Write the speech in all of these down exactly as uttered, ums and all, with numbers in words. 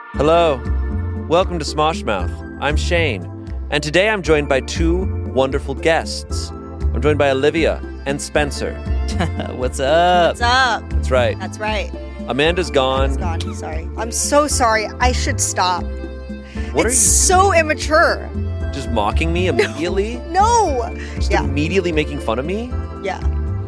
Hello. Welcome to Smosh Mouth. I'm Shane, and today I'm joined by two wonderful guests. I'm joined by Olivia and Spencer. What's up? What's up? That's right. That's right. Amanda's gone. Amanda's gone. Sorry. I'm so sorry. I should stop. What it's are you so immature. just mocking me immediately? No. Just Yeah. immediately making fun of me? Yeah.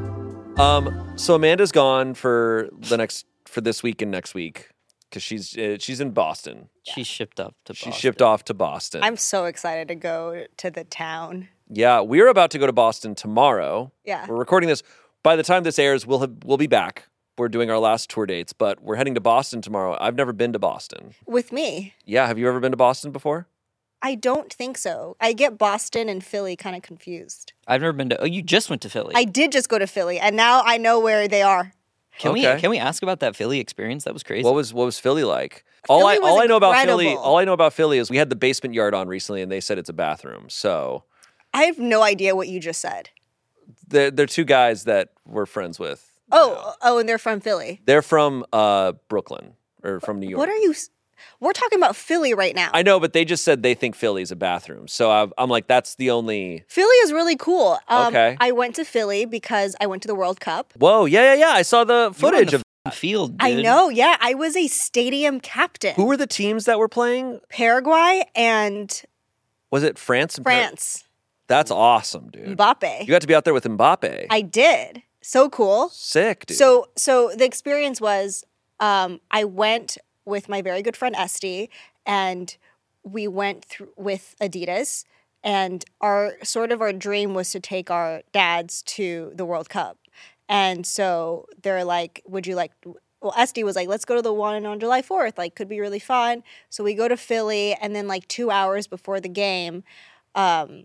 Um. So Amanda's gone for the next for this week and next week because she's uh, she's in Boston. She shipped up to She Boston. shipped off to Boston. I'm so excited to go to the town. Yeah, we're about to go to Boston tomorrow. Yeah. We're recording this. By the time this airs, we'll have, we'll be back. We're doing our last tour dates, but we're heading to Boston tomorrow. I've never been to Boston. With me. Yeah, have you ever been to Boston before? I don't think so. I get Boston and Philly kind of confused. I've never been to. Oh, you just went to Philly. I did just go to Philly, and now I know where they are. Can Okay. we can we ask about that Philly experience? That was crazy. What was what was Philly like? all Philly I was all I know about Philly, incredible. all I know about Philly is we had the basement yard on recently, and they said it's a bathroom. So I have no idea what you just said. they're, they're two guys that we're friends with. Oh, oh, and they're from Philly. They're from uh, Brooklyn or from New York. What are you? s- We're talking about Philly right now. I know, but they just said they think Philly's a bathroom. So I, I'm like, that's the only. Philly is really cool. Um, Okay. I went to Philly because I went to the World Cup. Whoa, yeah, yeah, yeah. I saw the You were on footage the of. f***ing field. I dude. know, yeah. I was a stadium captain. Who were the teams that were playing? Paraguay and Was it France? and Par- France. That's awesome, dude. Mbappe. You got to be out there with Mbappe. I did. So cool. Sick, dude. So so the experience was um, I went with my very good friend Esty, and we went through with Adidas, and our sort of our dream was to take our dads to the World Cup. And so they're like, would you like, well, Esty was like, let's go to the one on July fourth, like could be really fun. So we go to Philly, and then like two hours before the game, um,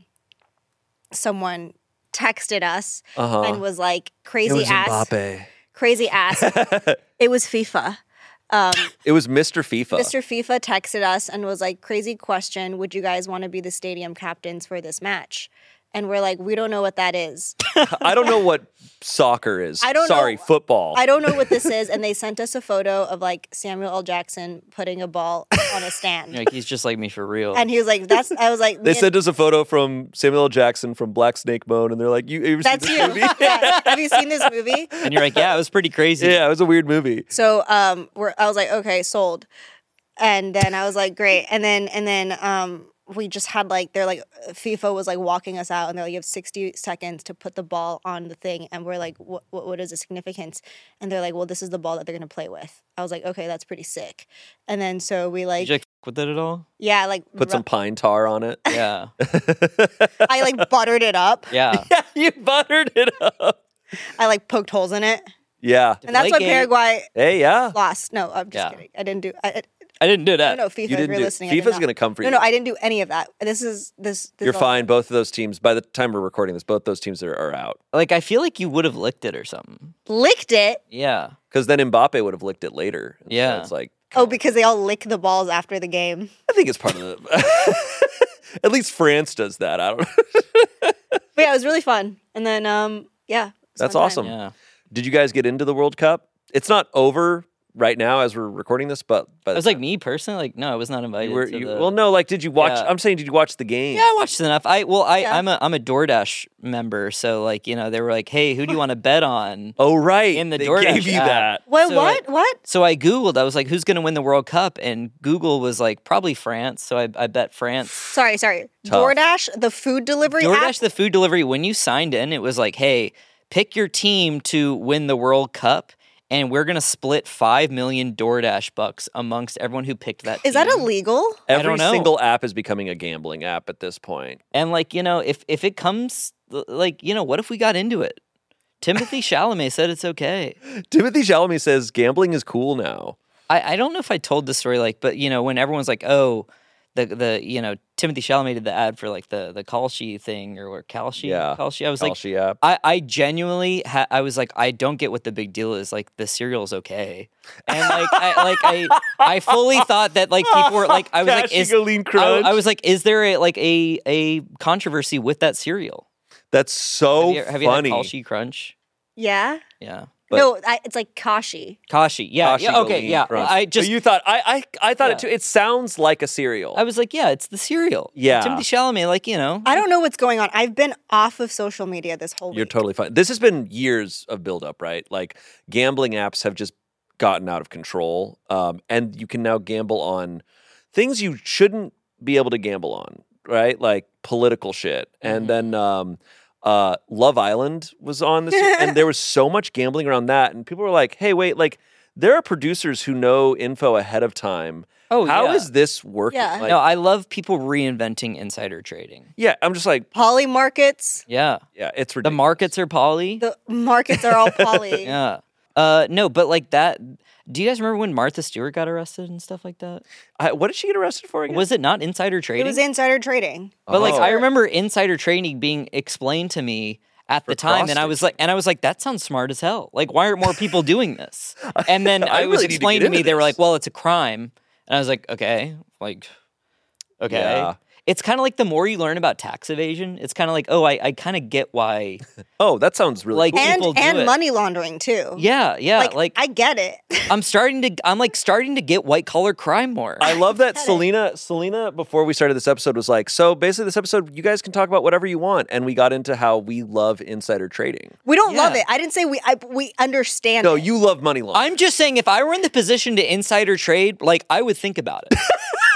someone texted us Uh-huh. and was like, it crazy was ass, Mbappe. crazy ass. It was FIFA. Um, It was Mister FIFA. Mister FIFA texted us and was like, crazy question. Would you guys want to be the stadium captains for this match? And we're like, we don't know what that is. I don't know what soccer is. I don't Sorry, know- football. I don't know what this is. And they sent us a photo of like Samuel L. Jackson putting a ball on a stand. Like he's just like me for real. And he was like, that's, I was like, They me sent us a photo from Samuel L. Jackson from Black Snake Moan, and they're like, "You, have you that's seen you. this movie?" Yeah. Have you seen this movie? and you're like, yeah, it was pretty crazy. Yeah, it was a weird movie. So um, we're, I was like, okay, sold. And then I was like, great. And then and then um, we just had like, they're like, FIFA was like walking us out, and they're like, you have sixty seconds to put the ball on the thing. And we're like, what what, what is the significance? And they're like, well, this is the ball that they're gonna play with. I was like, okay, that's pretty sick. And then so we like, Did you like f- with it at all? yeah, like Put some pine tar on it. Yeah. I like buttered it up. Yeah. Yeah, you buttered it up. I like poked holes in it, Yeah. and that's why Deflategate. Paraguay Hey, yeah. lost. No, I'm just Yeah. kidding. I didn't do. I, I, I didn't do no, that. no, FIFA. You if didn't you're do. listening, I did FIFA's not. gonna come for you. No, no, I didn't do any of that. This is this. this You're all- fine. Both of those teams. By the time we're recording this, both those teams are, are out. Like I feel like you would have licked it or something. Licked it. Yeah. Because then Mbappe would have licked it later. And so Yeah. it's like. Oh, because they all lick the balls after the game. I think it's part of the. At least France does that. I don't know. But yeah, it was really fun. And then, um, yeah, it was a That's fun time. awesome. Yeah. Did you guys get into the World Cup? It's not over right now as we're recording this, but but I was like me personally, like no, I was not invited. you were, to you, the... well, no, like did you watch? Yeah. I'm saying, did you watch the game? Yeah, I watched enough. I well, I Yeah. I'm a I'm a DoorDash member, so like you know they were like, hey, who do you want to bet on? Oh right, In the they DoorDash gave you app. that. What? So, what? what? So I Googled, I was like, who's going to win the World Cup? And Google was like, probably France. So I, I bet France. Sorry, sorry. Tough. DoorDash, the food delivery DoorDash, app. the food delivery, when you signed in, it was like, hey, pick your team to win the World Cup. And we're going to split five million DoorDash bucks amongst everyone who picked that Is that team. illegal? Every don't know. single app is becoming a gambling app at this point. And like, you know, if, if it comes, like, you know, what if we got into it? Timothy Chalamet said it's okay. Timothy Chalamet says gambling is cool now. I, I don't know if I told this story, like, but you know, when everyone's like, "Oh, the the you know Timothy Chalamet did the ad for like the the Kalshi thing or what Kalshi, Yeah. Kalshi," I was like, Kalshi app. I I genuinely ha- I was like, I don't get what the big deal is. Like, the cereal's okay, and like I like I I fully thought that like people were like, I was like, is Catching a lean I, crunch. I was like, is there a like a a controversy with that cereal? That's so have you, have you had funny. Kalshi Crunch? Yeah. Yeah, But no, I, it's like Kashi. Kashi. Yeah. Kashi yeah okay. Goldie Yeah. runs. I But just you thought I I, I thought Yeah. it too. It sounds like a cereal. I was like, yeah, it's the cereal. Yeah. Timothy Chalamet, like you know. I don't know what's going on. I've been off of social media this whole week. You're totally fine. This has been years of buildup, right? Like gambling apps have just gotten out of control, um, and you can now gamble on things you shouldn't be able to gamble on, right? Like political shit. And then um, uh, Love Island was on this, and there was so much gambling around that, and people were like, "Hey, wait, like there are producers who know info ahead of time. Oh, How yeah. is this working?" Yeah. Like, No, I love people reinventing insider trading. yeah, I'm just like, Poly markets. Yeah. yeah, it's The ridiculous. markets are poly. The markets are all poly. Yeah. Uh, no, but like that. Do you guys remember when Martha Stewart got arrested and stuff like that? I, what did she get arrested for again? Was it not insider It trading? was insider trading. But like Oh. I remember insider trading being explained to me at the For time, and I was like, and I was like, that sounds smart as hell. Like, why aren't more people doing this? And then I I, was really need to explained get to me, into they were this. like, well, it's a crime, and I was like, okay, like, okay. Yeah. It's kind of like the more you learn about tax evasion, it's kind of like, oh, I, I kind of get why. Oh, that sounds really Like- cool. And People do and it. money laundering too. Yeah, yeah. Like, Like, I get it. I'm starting to, I'm like starting to get white collar crime more. I love that Get it. Selena. Selena, before we started this episode, was like, "So basically, this episode, you guys can talk about whatever you want," and we got into how we love insider trading. We don't love Yeah. it. I didn't say we. I, we understand. No, it. you love money laundering. I'm just saying, if I were in the position to insider trade, like I would think about it.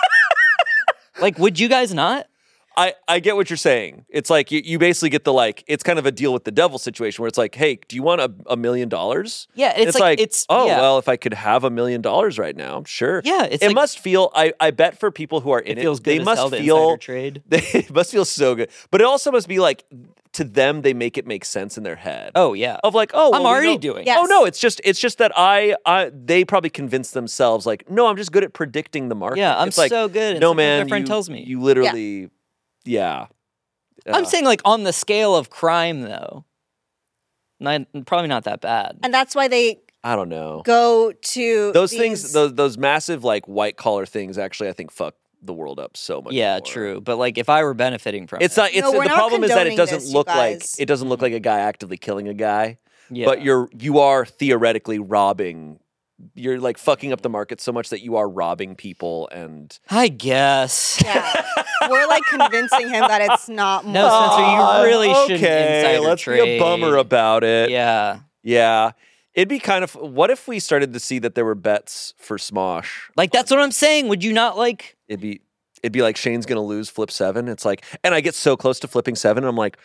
Like, would you guys not? I, I get what you're saying. It's like you, you basically get the like. It's kind of a deal with the devil situation where it's like, hey, do you want a, a million dollars? Yeah, it's, It's like, it's oh yeah. well, if I could have a million dollars right now, sure. Yeah, it's it like- must feel. I, I bet for people who are in It it, feels good they as must hell to feel. insider trade. They must feel so good, but it also must be like to them. They make it make sense in their head. Oh yeah. Of like, oh, I'm well, we already know- doing it. Yes. Oh no, it's just it's just that I, I they probably convince themselves like, no, I'm just good at predicting the market. Yeah, I'm it's like, so good. It's No like what man, my friend you, tells me. you literally, yeah. I'm Uh, saying like on the scale of crime though. Not, probably not that bad. and that's why they I don't know. go to Those these- things, those those massive like white collar things, actually, I think fuck the world up so much. Yeah, more. true. But like if I were benefiting from It's it, not. It's No, we're the not problem is that it condoning doesn't this, you look like guys. it doesn't look like a guy actively killing a guy, yeah. but you're you are theoretically robbing. You're like fucking up the market so much that you are robbing people and. I guess. Yeah, we're like convincing him that it's not. No, more. Spencer, you Ah, really shouldn't okay, insider let's be a trade. bummer about it. Yeah. Yeah. It'd be kind of. What if we started to see that there were bets for Smosh? Like that's what I'm saying. Would you not like It'd be. It'd be like Shane's gonna lose flip seven. It's like, and I get so close to flipping seven, and I'm like,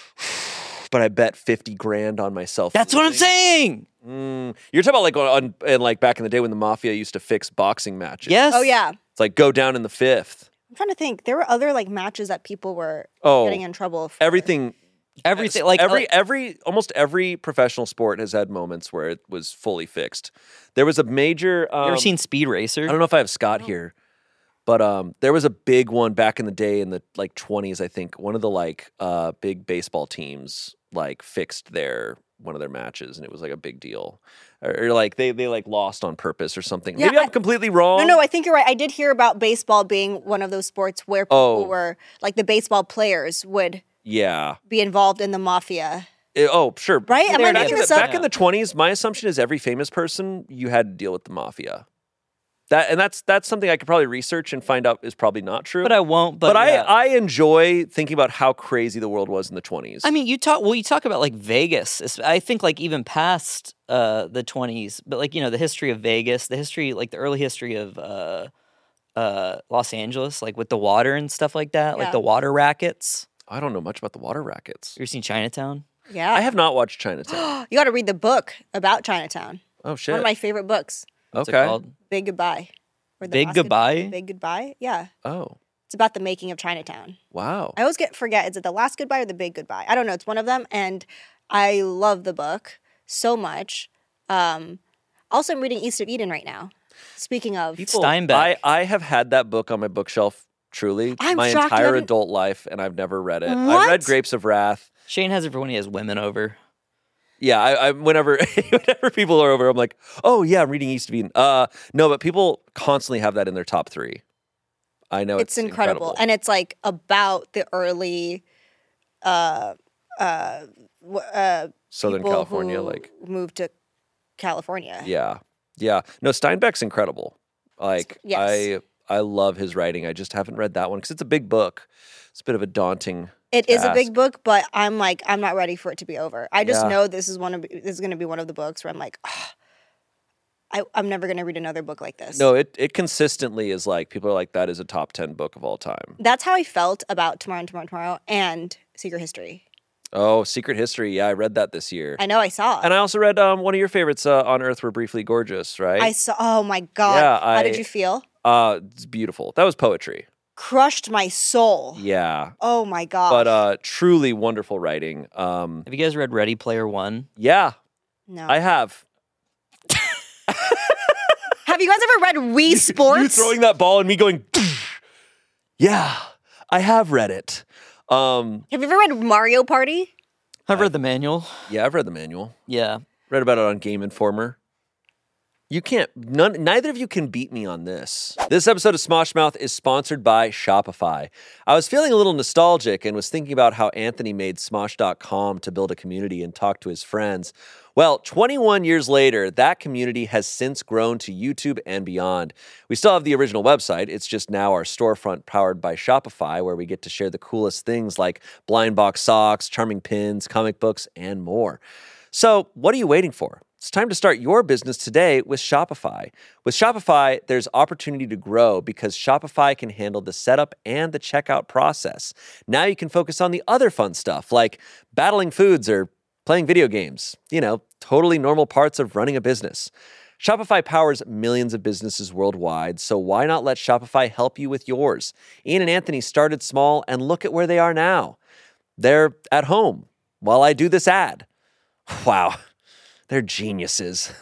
but I bet fifty grand on myself. That's what I'm losing. saying. Mm. You're talking about like on, and like back in the day when the mafia used to fix boxing matches. Yes. Oh yeah, It's like go down in the fifth. I'm trying to think. There were other like matches that people were Oh, getting in trouble for. everything. Everything like every like- every almost every professional sport has had moments where it was fully fixed. There was a major. Um, you ever seen Speed Racer? I don't know if I have Scott here, but um, there was a big one back in the day in the like twenties. I think one of the like uh, big baseball teams like fixed their one of their matches, and it was like a big deal, or, or like they they like lost on purpose or something. Yeah, Maybe I'm I- completely wrong. No, no, I think you're right. I did hear about baseball being one of those sports where people Oh. were like the baseball players would Yeah. be involved in the mafia. Eh, oh, sure. Right? Am I Back making in the- this up? Back in the twenties, my assumption is every famous person you had to deal with the mafia. That and that's that's something I could probably research and find out is probably not true. but I won't. But, But yeah. I I enjoy thinking about how crazy the world was in the twenties. I mean, you talk. Well, you talk about like Vegas. It's- I think like even past uh, the twenties, but like you know the history of Vegas, the history, like the early history of uh, uh, Los Angeles, like with the water and stuff like that, like Yeah. the water rackets. I don't know much about the water rackets. You ever seen Chinatown? Yeah. I have not watched Chinatown. You got to read the book about Chinatown. Oh shit. One of my favorite books, What's it okay. called? Big Goodbye. Or the Big Last Good- Goodbye? Big Goodbye. Yeah. Oh It's about the making of Chinatown. wow. I always get forget is it the Last Goodbye or the Big Goodbye? I don't know. It's one of them, and I love the book so much. Um, also, I'm reading East of Eden right now. Speaking of, People- Steinbeck. I I have had that book on my bookshelf. Truly, I'm my shocked you entire haven't- adult life, and I've never read it. I What? read Grapes of Wrath. Shane has it for when he has women over. Yeah, I, I whenever whenever people are over, I'm like, oh yeah, I'm reading East of Eden. Uh, no, but people constantly have that in their top three. I know it's it's, incredible. and it's like about the early, uh, uh, w- uh, Southern people California, who like moved to California. Yeah. Yeah. No, Steinbeck's incredible. Like, Yes. I I love his writing. I just haven't read that one because it's a big book. It's a bit of a daunting It is a task. big book, but I'm like, I'm not ready for it to be over. I just Yeah. know this is one of this is going to be one of the books where I'm like, "Ah, I, I'm never going to read another book like this. No, it, it consistently is like, people are like, that is a top ten book of all time. That's how I felt about Tomorrow and Tomorrow and Tomorrow and Secret History. Oh, Secret History. Yeah, I read that this year. I know I saw. And I also read um, one of your favorites, uh, On Earth We're Briefly Gorgeous, right? I saw. Oh my god! Yeah, How did I- you feel? Uh, it's beautiful. That was poetry. Crushed my soul. Yeah. Oh my god! But uh, truly wonderful writing. Um, Have you guys read Ready Player One? yeah, no. I have. Have you guys ever read Wii Sports? You throwing that ball and me going, yeah, I have read it. Um, Have you ever read Mario Party? I've read the manual. yeah, I've read the manual. Yeah. Read about it on Game Informer. You can't, none, neither of you can beat me on this. This episode of Smosh Mouth is sponsored by Shopify. I was feeling a little nostalgic and was thinking about how Anthony made Smosh dot com to build a community and talk to his friends. Well, twenty-one years later, that community has since grown to YouTube and beyond. We still have the original website. It's just now our storefront powered by Shopify, where we get to share the coolest things like blind box socks, charming pins, comic books, and more. So what are you waiting for? It's time to start your business today with Shopify. With Shopify, there's opportunity to grow because Shopify can handle the setup and the checkout process. Now you can focus on the other fun stuff like battling foods or playing video games. You know, totally normal parts of running a business. Shopify powers millions of businesses worldwide, so why not let Shopify help you with yours? Ian and Anthony started small, and look at where they are now. They're at home while I do this ad. Wow. They're geniuses.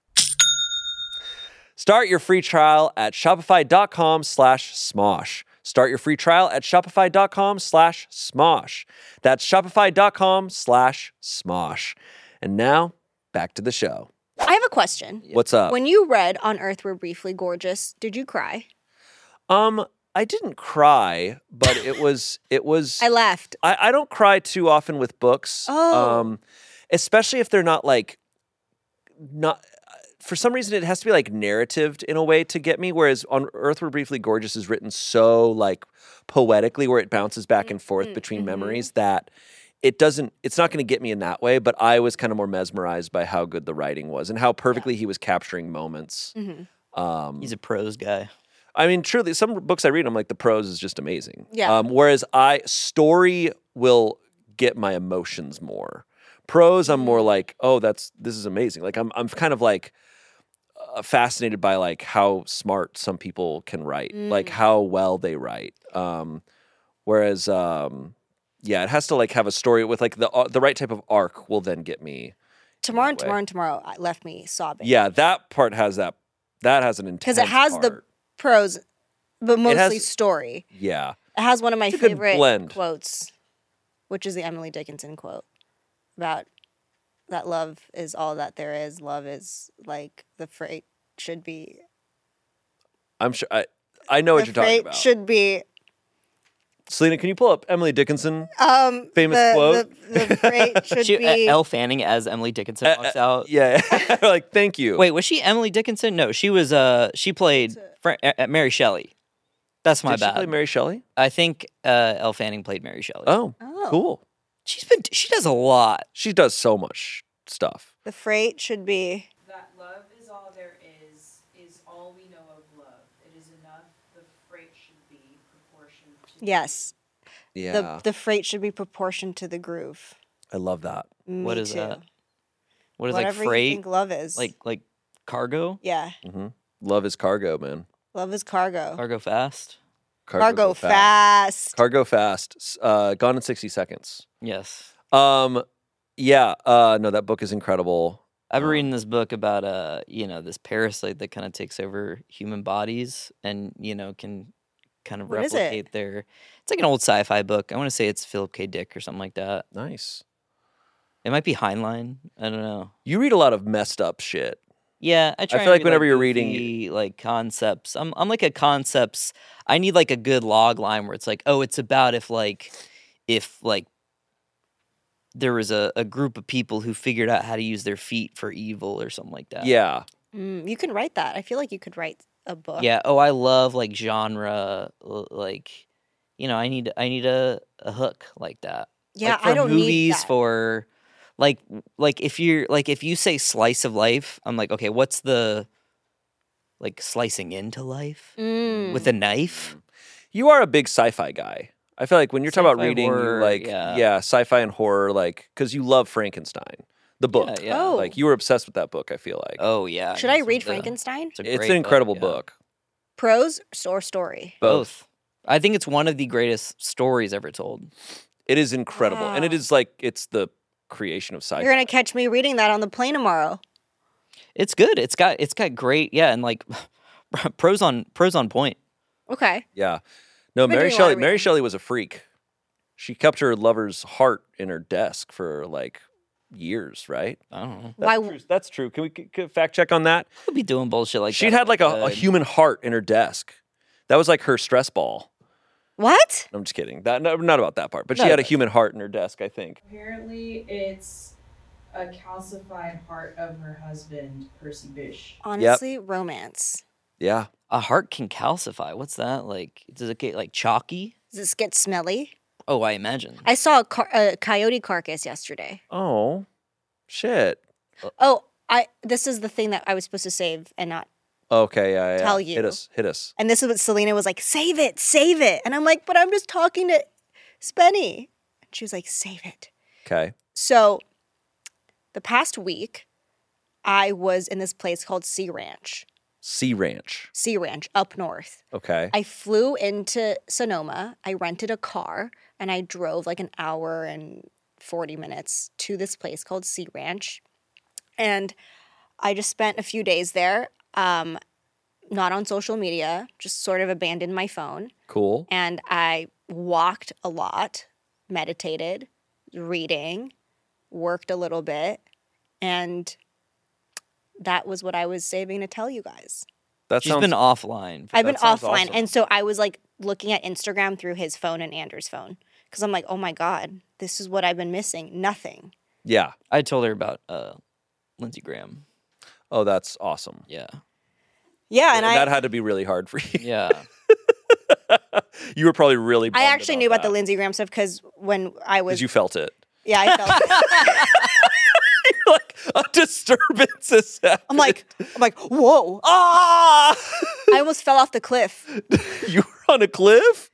Start your free trial at shopify.com slash smosh. Start your free trial at shopify.com slash smosh. That's shopify.com slash smosh. And now, back to the show. I have a question. What's up? When you read On Earth We're Briefly Gorgeous, did you cry? Um, I didn't cry, but it was, it was, I laughed. I, I don't cry too often with books. Oh. Um, especially if they're not like, not, for some reason it has to be like narratived in a way to get me, whereas On Earth We're Briefly Gorgeous is written so like poetically, where it bounces back and forth between mhm. memories, that it doesn't, it's not going to get me in that way. But I was kind of more mesmerized by how good the writing was and how perfectly he was capturing moments. Mhm. Um, He's a prose guy. I mean, truly, some books I read, I'm like, the prose is just amazing. Yeah. Um, whereas I, story will get my emotions more. Prose, I'm more like, oh, that's, this is amazing. Like, I'm, I'm kind of like uh, fascinated by like how smart some people can write, like Mm. how well they write. Um, whereas, um, yeah, it has to like have a story with like the uh, the right type of arc will then get me. Tomorrow and way. Tomorrow and Tomorrow uh, left me sobbing. Yeah, that part has that, that has an intense Because it has the part. prose, but mostly has- story. Yeah. It has one of my It's a good favorite blend. quotes, which is the Emily Dickinson quote about that love is all that there is. Love is like the freight should be. I'm sure, I, I know what the you're talking freight about. should be. Selena, can you pull up Emily Dickinson? Um, Famous the, quote? The, the freight should She, be. Elle Fanning as Emily Dickinson Uh, walks uh, out. Yeah. Like, thank you. Wait, was she Emily Dickinson? No, she was. Uh, she played Fra- uh, Mary Shelley. That's my Did she bad. play Mary Shelley? I think uh, Elle Fanning played Mary Shelley. Oh, Oh. cool. She's been. She does a lot. She does so much stuff. The freight should be. That love is all there is, is all we know of love. It is enough, the freight should be proportioned to Yes. Yeah. The the freight should be proportioned to the groove. I love that. Me What is too. that? What is Whatever like you freight? think love is. Like like cargo? yeah, hmm Love is cargo, man. love is cargo. Cargo fast? Cargo, Cargo go fast. Cargo fast. S- Uh, Gone in sixty seconds. Yes. Um, yeah. Uh, no, that book is incredible. I've been Um, reading this book about uh, you know, this parasite that kind of takes over human bodies and, you know, can kind of What is it? replicate their it's like an old sci-fi book. I want to say it's Philip K. Dick or something like that. Nice. It might be Heinlein. I don't know. You read a lot of messed up shit. Yeah, I try. feel and like read, whenever you're reading- goofy, like concepts, I'm I'm like a concepts. I need like a good log line where it's like, oh, it's about if like, if like, there was a, a group of people who figured out how to use their feet for evil or something like that. Yeah. Mm, you can write that. I feel like you could write a book. Yeah. Oh, I love like genre. l- Like, you know, I need I need a, a hook like that. Yeah, like for I don't movies need that. for like like if you're like if you say slice of life, I'm like, okay, what's the like slicing into life Mm. with a knife? You are a big sci-fi guy. I feel like when you're talking about Sci-fi, reading, you horror, like yeah. yeah, sci-fi and horror, like because you love Frankenstein, the book. Yeah, yeah. Oh. Like you were obsessed with that book. I feel like Oh yeah. Should I it's read the- Frankenstein? It's, a it's great an incredible yeah. book. Prose or story? Both. I think it's one of the greatest stories ever told. It is incredible, and it Wow. is like it's the creation of sci-fi. You're gonna catch me reading that on the plane tomorrow. It's good. It's got it's got great yeah, and like pros on pros on point. Okay. Yeah. No, I've been Mary doing a lot Shelley. of Mary reading. Shelley was a freak. She kept her lover's heart in her desk for like years, right? I don't know. That's Why- True. That's true. Can we c- c- fact check on that? Could be doing bullshit like She'd that. had like a, a uh, human heart in her desk. That was like her stress ball. What? I'm just kidding. That no, not about that part. But she No, had a but- human heart in her desk, I think. Apparently, it's a calcified heart of her husband, Percy Bysshe. Honestly, romance. Yeah. a heart can calcify. What's that? Like does it get like chalky? Does this get smelly? Oh, I imagine. I saw a, car- a coyote carcass yesterday. Oh, shit. Oh, I. This is the thing that I was supposed to save and not. Okay, yeah, yeah. Tell Hit you. us. Hit us. And this is what Selena was like, save it, save it. And I'm like, but I'm just talking to Spenny. And she was like, save it. Okay. So the past week, I was in this place called Sea Ranch. Sea Ranch. Sea Ranch up north. Okay. I flew into Sonoma. I rented a car and I drove like an hour and forty minutes to this place called Sea Ranch. And I just spent a few days there, um, not on social media, just sort of abandoned my phone. Cool. And I walked a lot, meditated, reading, worked a little bit, and that was what I was saving to tell you guys. That She's sounds been offline. I've been That sounds offline. awesome. And so I was like looking at Instagram through his phone and Andrew's phone because I'm like, oh my God, this is what I've been missing. Nothing. Yeah. I told her about uh, Lindsey Graham. Oh, that's awesome. Yeah. Yeah. And I, that had to be really hard for you. Yeah. You were probably really I bummed actually knew about the that, Lindsey Graham stuff because when I was, 'cause you felt it. yeah, I felt it. Like a disturbance is happening. I'm like, I'm like, whoa. ah! I almost fell off the cliff. You were on a cliff?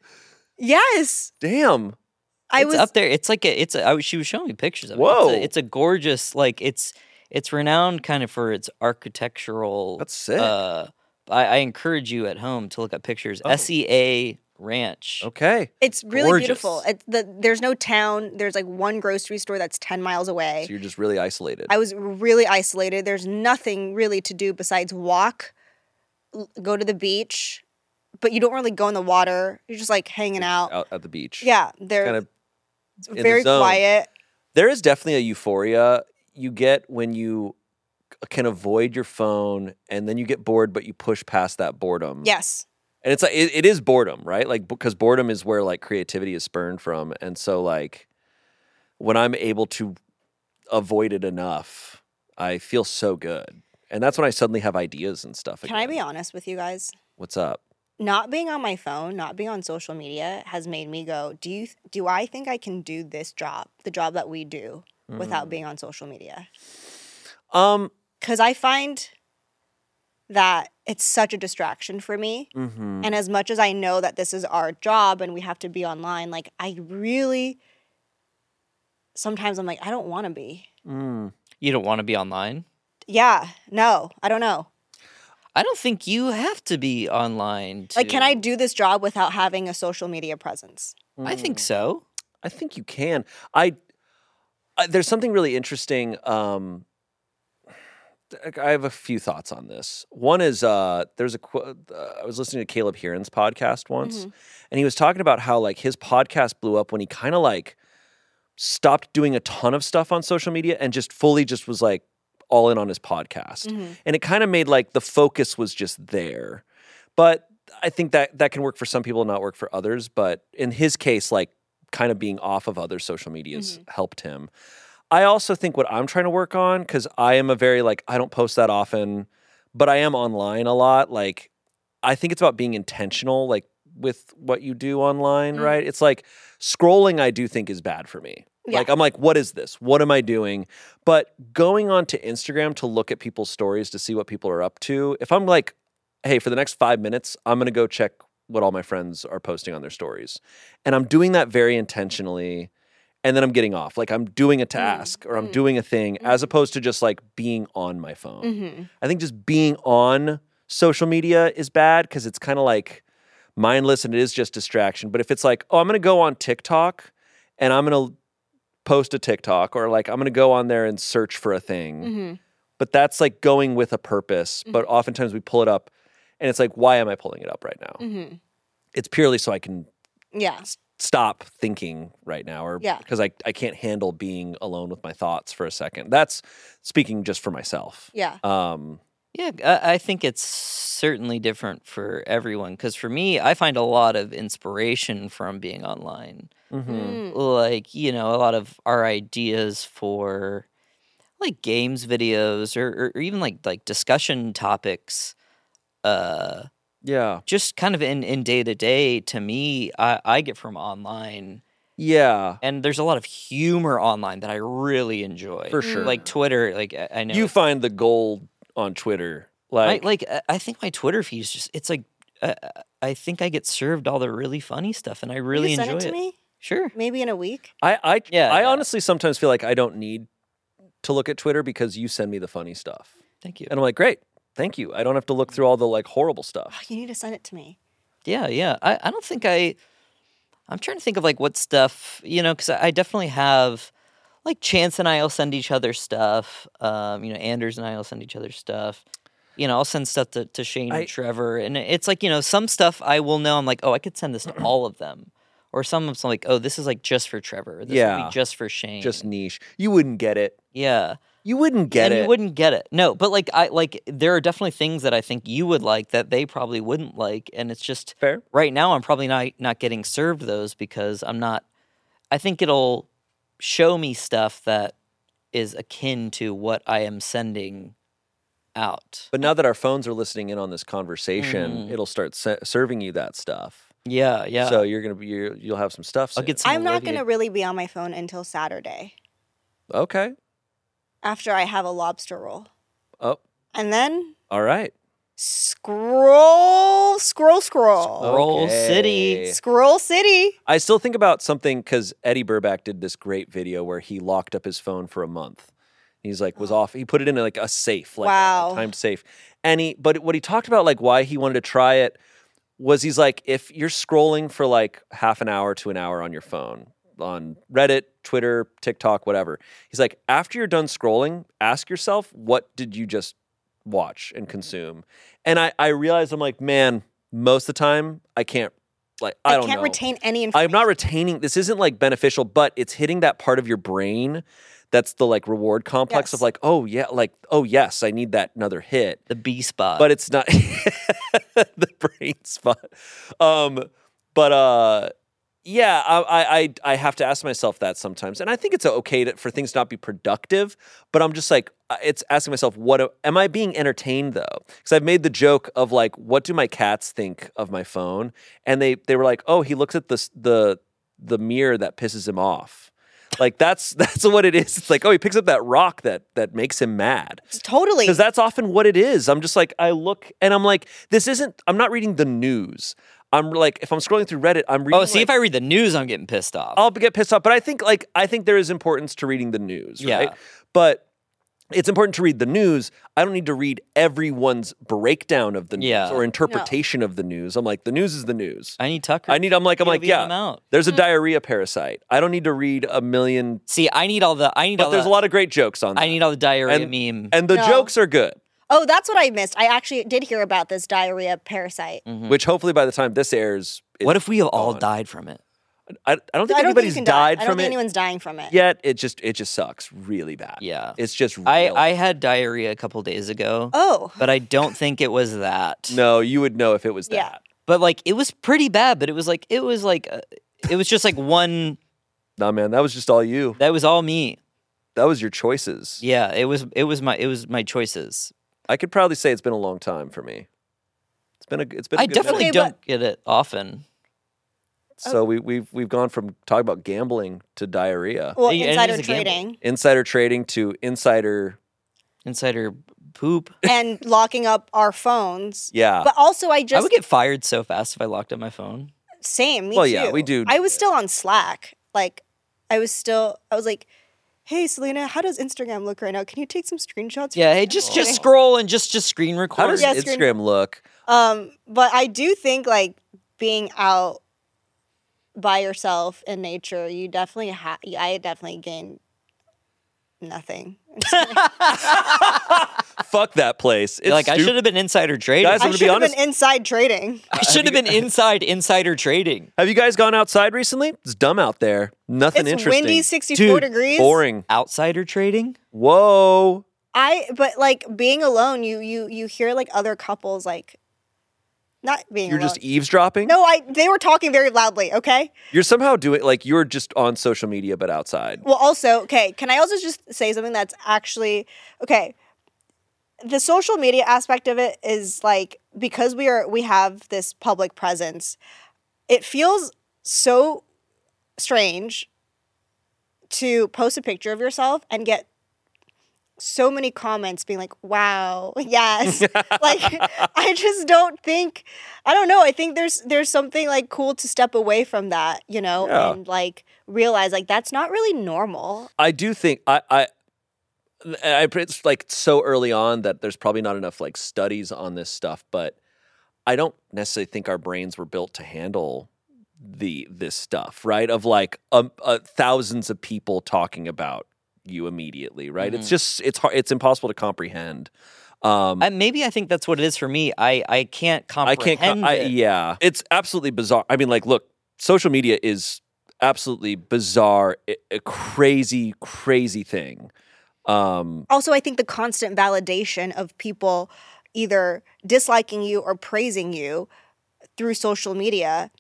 Yes. Damn. I it's was, up there. It's like a. It's a. I was, she was showing me pictures of it. Whoa. It's a, it's a gorgeous. Like it's. It's renowned kind of for its architectural. That's sick. Uh, I, I encourage you at home to look at pictures. Oh. S E A Ranch. Okay. it's really Gorgeous. beautiful. It, the, there's no town. There's like one grocery store that's ten miles away. So you're just really isolated. I was really isolated. There's nothing really to do besides walk, l- go to the beach, but you don't really go in the water. You're just like hanging out. out at the beach. Yeah, they're Kind of it's in the very zone. quiet. There is definitely a euphoria you get when you can avoid your phone and then you get bored, but you push past that boredom. Yes. And it's like, it, it is boredom, right? Like, because boredom is where like creativity is spurned from. And so like when I'm able to avoid it enough, I feel so good. And that's when I suddenly have ideas and stuff. Can I again. be honest with you guys? What's up? Not being on my phone, not being on social media has made me go, do you do I think I can do this job, the job that we do without Mm. being on social media? Um, Cuz I find that it's such a distraction for me. mhm. And as much as I know that this is our job and we have to be online, like I really sometimes I'm like, I don't want to be. Mm. You don't want to be online. Yeah, no, I don't know. I don't think you have to be online. To, Like, can I do this job without having a social media presence? I think Mm. so. I think you can. I, I there's something really interesting. Um, I have a few thoughts on this. One is uh, there's a qu- uh, I was listening to Caleb Heeran's podcast once, Mhm. and he was talking about how like his podcast blew up when he kind of like stopped doing a ton of stuff on social media and just fully just was like all in on his podcast, Mhm. and it kind of made like the focus was just there. But I think that that can work for some people, not work for others. But in his case, like kind of being off of other social medias mm-hmm. helped him. I also think what I'm trying to work on, because I am a very, like, I don't post that often, but I am online a lot. Like, I think it's about being intentional, like, with what you do online, mm-hmm. right? It's like scrolling, I do think is bad for me. Yeah. Like, I'm like, what is this? What am I doing? But going on to Instagram to look at people's stories to see what people are up to, if I'm like, hey, for the next five minutes, I'm going to go check what all my friends are posting on their stories. And I'm doing that very intentionally. And then I'm getting off. Like, I'm doing a task mm-hmm. or I'm doing a thing mm-hmm. as opposed to just like being on my phone. Mm-hmm. I think just being on social media is bad because it's kind of like mindless and it is just distraction. But if it's like, oh, I'm going to go on TikTok and I'm going to post a TikTok, or like I'm going to go on there and search for a thing. Mm-hmm. But that's like going with a purpose. Mm-hmm. But oftentimes we pull it up and it's like, why am I pulling it up right now? Mm-hmm. It's purely so I can yeah. s- stop thinking right now, or yeah. because I, I can't handle being alone with my thoughts for a second. That's speaking just for myself. Yeah. Um, Yeah, I I think it's certainly different for everyone. Because for me, I find a lot of inspiration from being online. mm-hmm. Mm. Like, you know, a lot of our ideas for like games videos or, or, or even like like discussion topics, uh, Yeah. just kind of in, in day-to-day, to me, I, I get from online. Yeah. And there's a lot of humor online that I really enjoy. For sure. Like Twitter, like I I know. You find the gold on Twitter. Like, I, like I- I think my Twitter feed is just, it's like, uh, I think I get served all the really funny stuff and I really Will you enjoy send it to it. me? Sure. Maybe in a week. I, I, Yeah, I yeah. honestly sometimes feel like I don't need to look at Twitter because you send me the funny stuff. Thank you. And I'm like, great. Thank you. I don't have to look through all the like horrible Oh, stuff. you need to send it to me. Yeah, yeah. I, I don't think I, I'm trying to think of like what stuff, you know, because I, I definitely have, like Chance and I will send each other stuff. Um, you know, Anders and I will send each other stuff. You know, I'll send stuff to, to Shane I- and Trevor. And it's like, you know, some stuff I will know, I'm like, oh, I could send this to all of them. Or some of them like, oh, this is like just for Trevor. This will Yeah. be just for Shane. Just niche. You wouldn't get it. Yeah. You wouldn't get and it. you wouldn't get it. No, but like I like there are definitely things that I think you would like that they probably wouldn't like, and it's just Fair. right now I'm probably not not getting served those because I'm not. I think it'll show me stuff that is akin to what I am sending out. But now that our phones are listening in on this conversation, Mm. it'll start se- serving you that stuff. Yeah, yeah. So you're gonna be you're, you'll have some stuff. I'll Soon. get some. I'm not Olivia- going to really be on my phone until Saturday Okay. after I have a lobster roll. Oh, And then all right. scroll, scroll, scroll. Scroll Okay. City. Scroll City. I still think about something because Eddie Burback did this great video where he locked up his phone for a month. He's like was off. He put it in like a safe, like Wow. a timed safe. And he, but what he talked about, like why he wanted to try it, was he's like, if you're scrolling for like half an hour to an hour on your phone, on Reddit, Twitter, TikTok, whatever, he's like, after you're done scrolling, ask yourself, what did you just watch and consume? And I, I realized I'm like, man, most of the time I can't, like, I, I, don't can't know. retain any information. I'm not retaining. This isn't like beneficial, but it's hitting that part of your brain that's the like reward complex Yes. of like, oh yeah, like, oh yes, I need that another hit. The B spot. But it's not the brain spot. Um, but uh, yeah, I, I I have to ask myself that sometimes, and I think it's okay to, for things to not be productive. But I'm just like, it's asking myself, what am I being entertained though? Because I've made the joke of like, what do my cats think of my phone? And they they were like, oh, he looks at the the the mirror that pisses him off. Like that's that's what it is. It's like, oh, he picks up that rock that that makes him mad. Totally. Because that's often what it is. I'm just like, I look and I'm like, this isn't, I'm not reading the news. I'm like, if I'm scrolling through Reddit, I'm reading. oh, see, like, if I read the news, I'm getting pissed off. I'll get pissed off. But I think like, I think there is importance to reading the news, Yeah. right? But it's important to read the news. I don't need to read everyone's breakdown of the news Yeah. or interpretation of the news. I'm like, the news is the news. I need Tucker. I need, I'm like, I'm like, P O V them yeah, out. there's a diarrhea parasite. I don't need to read a million, See, I need all the. I need but all there's the, a lot of great jokes on that. I need all the diarrhea And- meme. and the No. jokes are good. Oh, that's what I missed. I actually did hear about this diarrhea parasite. Which hopefully by the time this airs, it's Mm. what if we have all gone. died from it? I, I don't think I don't think anybody's you can die. died I don't from think it anyone's dying from it. yet. It just it just sucks really bad. Yeah. it's just real. I, I had diarrhea a couple days ago, Oh, but I don't think it was that. no, you would know if it was that. Yeah. But like, it was pretty bad. But it was like, it was like, uh, it was just like one. Nah, man, that was just all you. That was all me. That was your choices. Yeah, it was. It was my. It was my choices. I could proudly say it's been a long time for me. It's been a. It's been. A I good definitely minute. Okay, don't get it often. So we, we've we've gone from talking about gambling to diarrhea, Well, Yeah, and it insider is a gamble. trading insider trading to insider. Insider poop. and locking up our phones. Yeah. But also, I just I would get fired so fast if I locked up my phone. same. Me Well, too. yeah, we do. I was still on Slack. Like, I was still. I was like, "Hey, Selena, how does Instagram look right now? Can you take some screenshots?" Yeah, hey, just just scroll and just just screen How record. does Yeah, screen- Instagram look? Um, but I do think like being out by yourself in nature, you definitely have. I definitely gained nothing. Fuck that place. It's like I stup- should have been insider trading. Guys, I'm I gonna be should have honest. been inside trading. I should have been inside insider trading. Have you guys gone outside recently? It's dumb out there. Nothing It's interesting. windy, sixty-four Dude, degrees. Boring. Outsider trading? Whoa. I but like being alone, you you you hear like other couples like not being You're alone. just eavesdropping? No, I they were talking very loudly, okay? You're somehow doing like you're just on social media but outside. Well, also, okay, can I also just say something that's actually okay? The social media aspect of it is like because we are we have this public presence, it feels so strange to post a picture of yourself and get so many comments being like, wow, yes. Like I just don't think I don't know. I think there's there's something like cool to step away from that, you know, Yeah. and like realize like that's not really normal. I do think I I I it's like so early on that there's probably not enough like studies on this stuff, but I don't necessarily think our brains were built to handle the this stuff, right? Of like um, uh, thousands of people talking about you immediately, right? It's just it's hard, it's impossible to comprehend. Um, I, maybe I think that's what it is for me. I, I can't I comprehend can't. co- I, it. yeah, it's absolutely bizarre. I mean, like, look, social media is absolutely bizarre, a, a crazy, crazy thing. Um, Also, I think the constant validation of people either disliking you or praising you through social media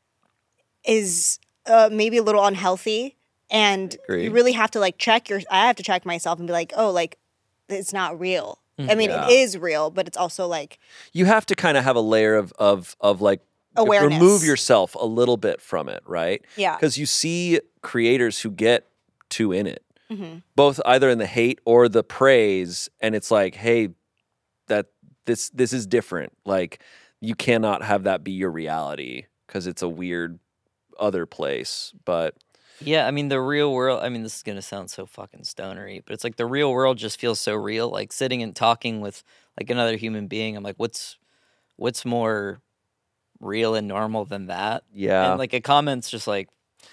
is uh, maybe a little unhealthy. And Agree. you really have to like check your. I have to check myself and be like, oh, like it's not real. I mean, Yeah. it is real, but it's also like you have to kind of have a layer of of of like Awareness. remove yourself a little bit from it, right? Yeah. Because you see creators who get too in it, mm-hmm. both either in the hate or the praise, and it's like, hey, that this this is different. Like you cannot have that be your reality because it's a weird other place. But Yeah, I mean the real world. I mean this is gonna sound so fucking stonery, but it's like the real world just feels so real. Like sitting and talking with like another human being. I'm like, what's what's more real and normal than that? yeah, And like a comment's just like,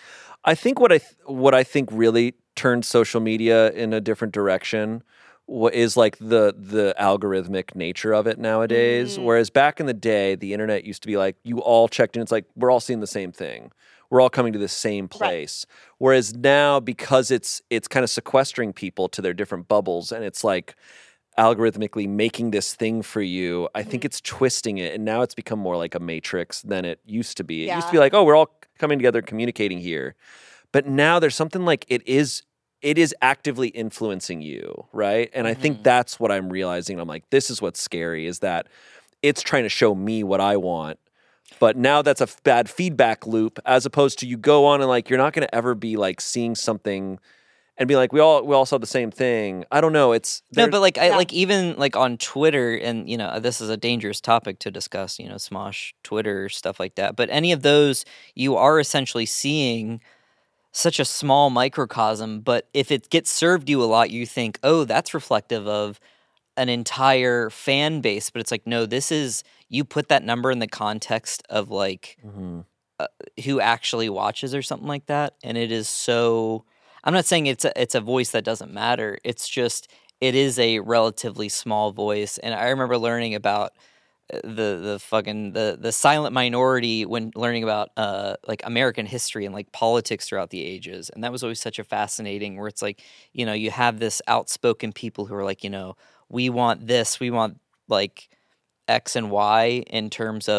I think what I th- what I think really turned social media in a different direction wha- is like the the algorithmic nature of it nowadays. Mm. Whereas back in the day, the internet used to be like you all checked in. It's like we're all seeing the same thing. We're all coming to the same place. Whereas now, because it's it's kind of sequestering people to their different bubbles, and it's like algorithmically making this thing for you, I think it's twisting it, and now it's become more like a matrix than it used to be. It used to be Yeah. like, oh, we're all coming together, communicating here, but now there's something like it is. It is actively influencing you, right? And I think that's what I'm realizing. I'm like, this is what's scary is that it's trying to show me what I want. But now that's a f- bad feedback loop as opposed to you go on and like, you're not going to ever be like seeing something and be like, we all, we all saw the same thing. I don't know. It's no, there- but like I Yeah. like even like on Twitter, and you know this is a dangerous topic to discuss. You know, Smosh, Twitter, stuff like that. But any of those, you are essentially seeing such a small microcosm. But if it gets served you a lot, you think, oh, that's reflective of an entire fan base. But it's like, no, this is you put that number in the context of like Mhm. who actually watches or something like that, and it is so. I'm not saying it's a, it's a voice that doesn't matter. It's just it is a relatively small voice, and I remember learning about uh, the the fucking the the silent minority when learning about uh like American history and like politics throughout the ages, and that was always such a fascinating. Where it's like you know you have this outspoken people who are like you know we want this, we want like X and Y in terms of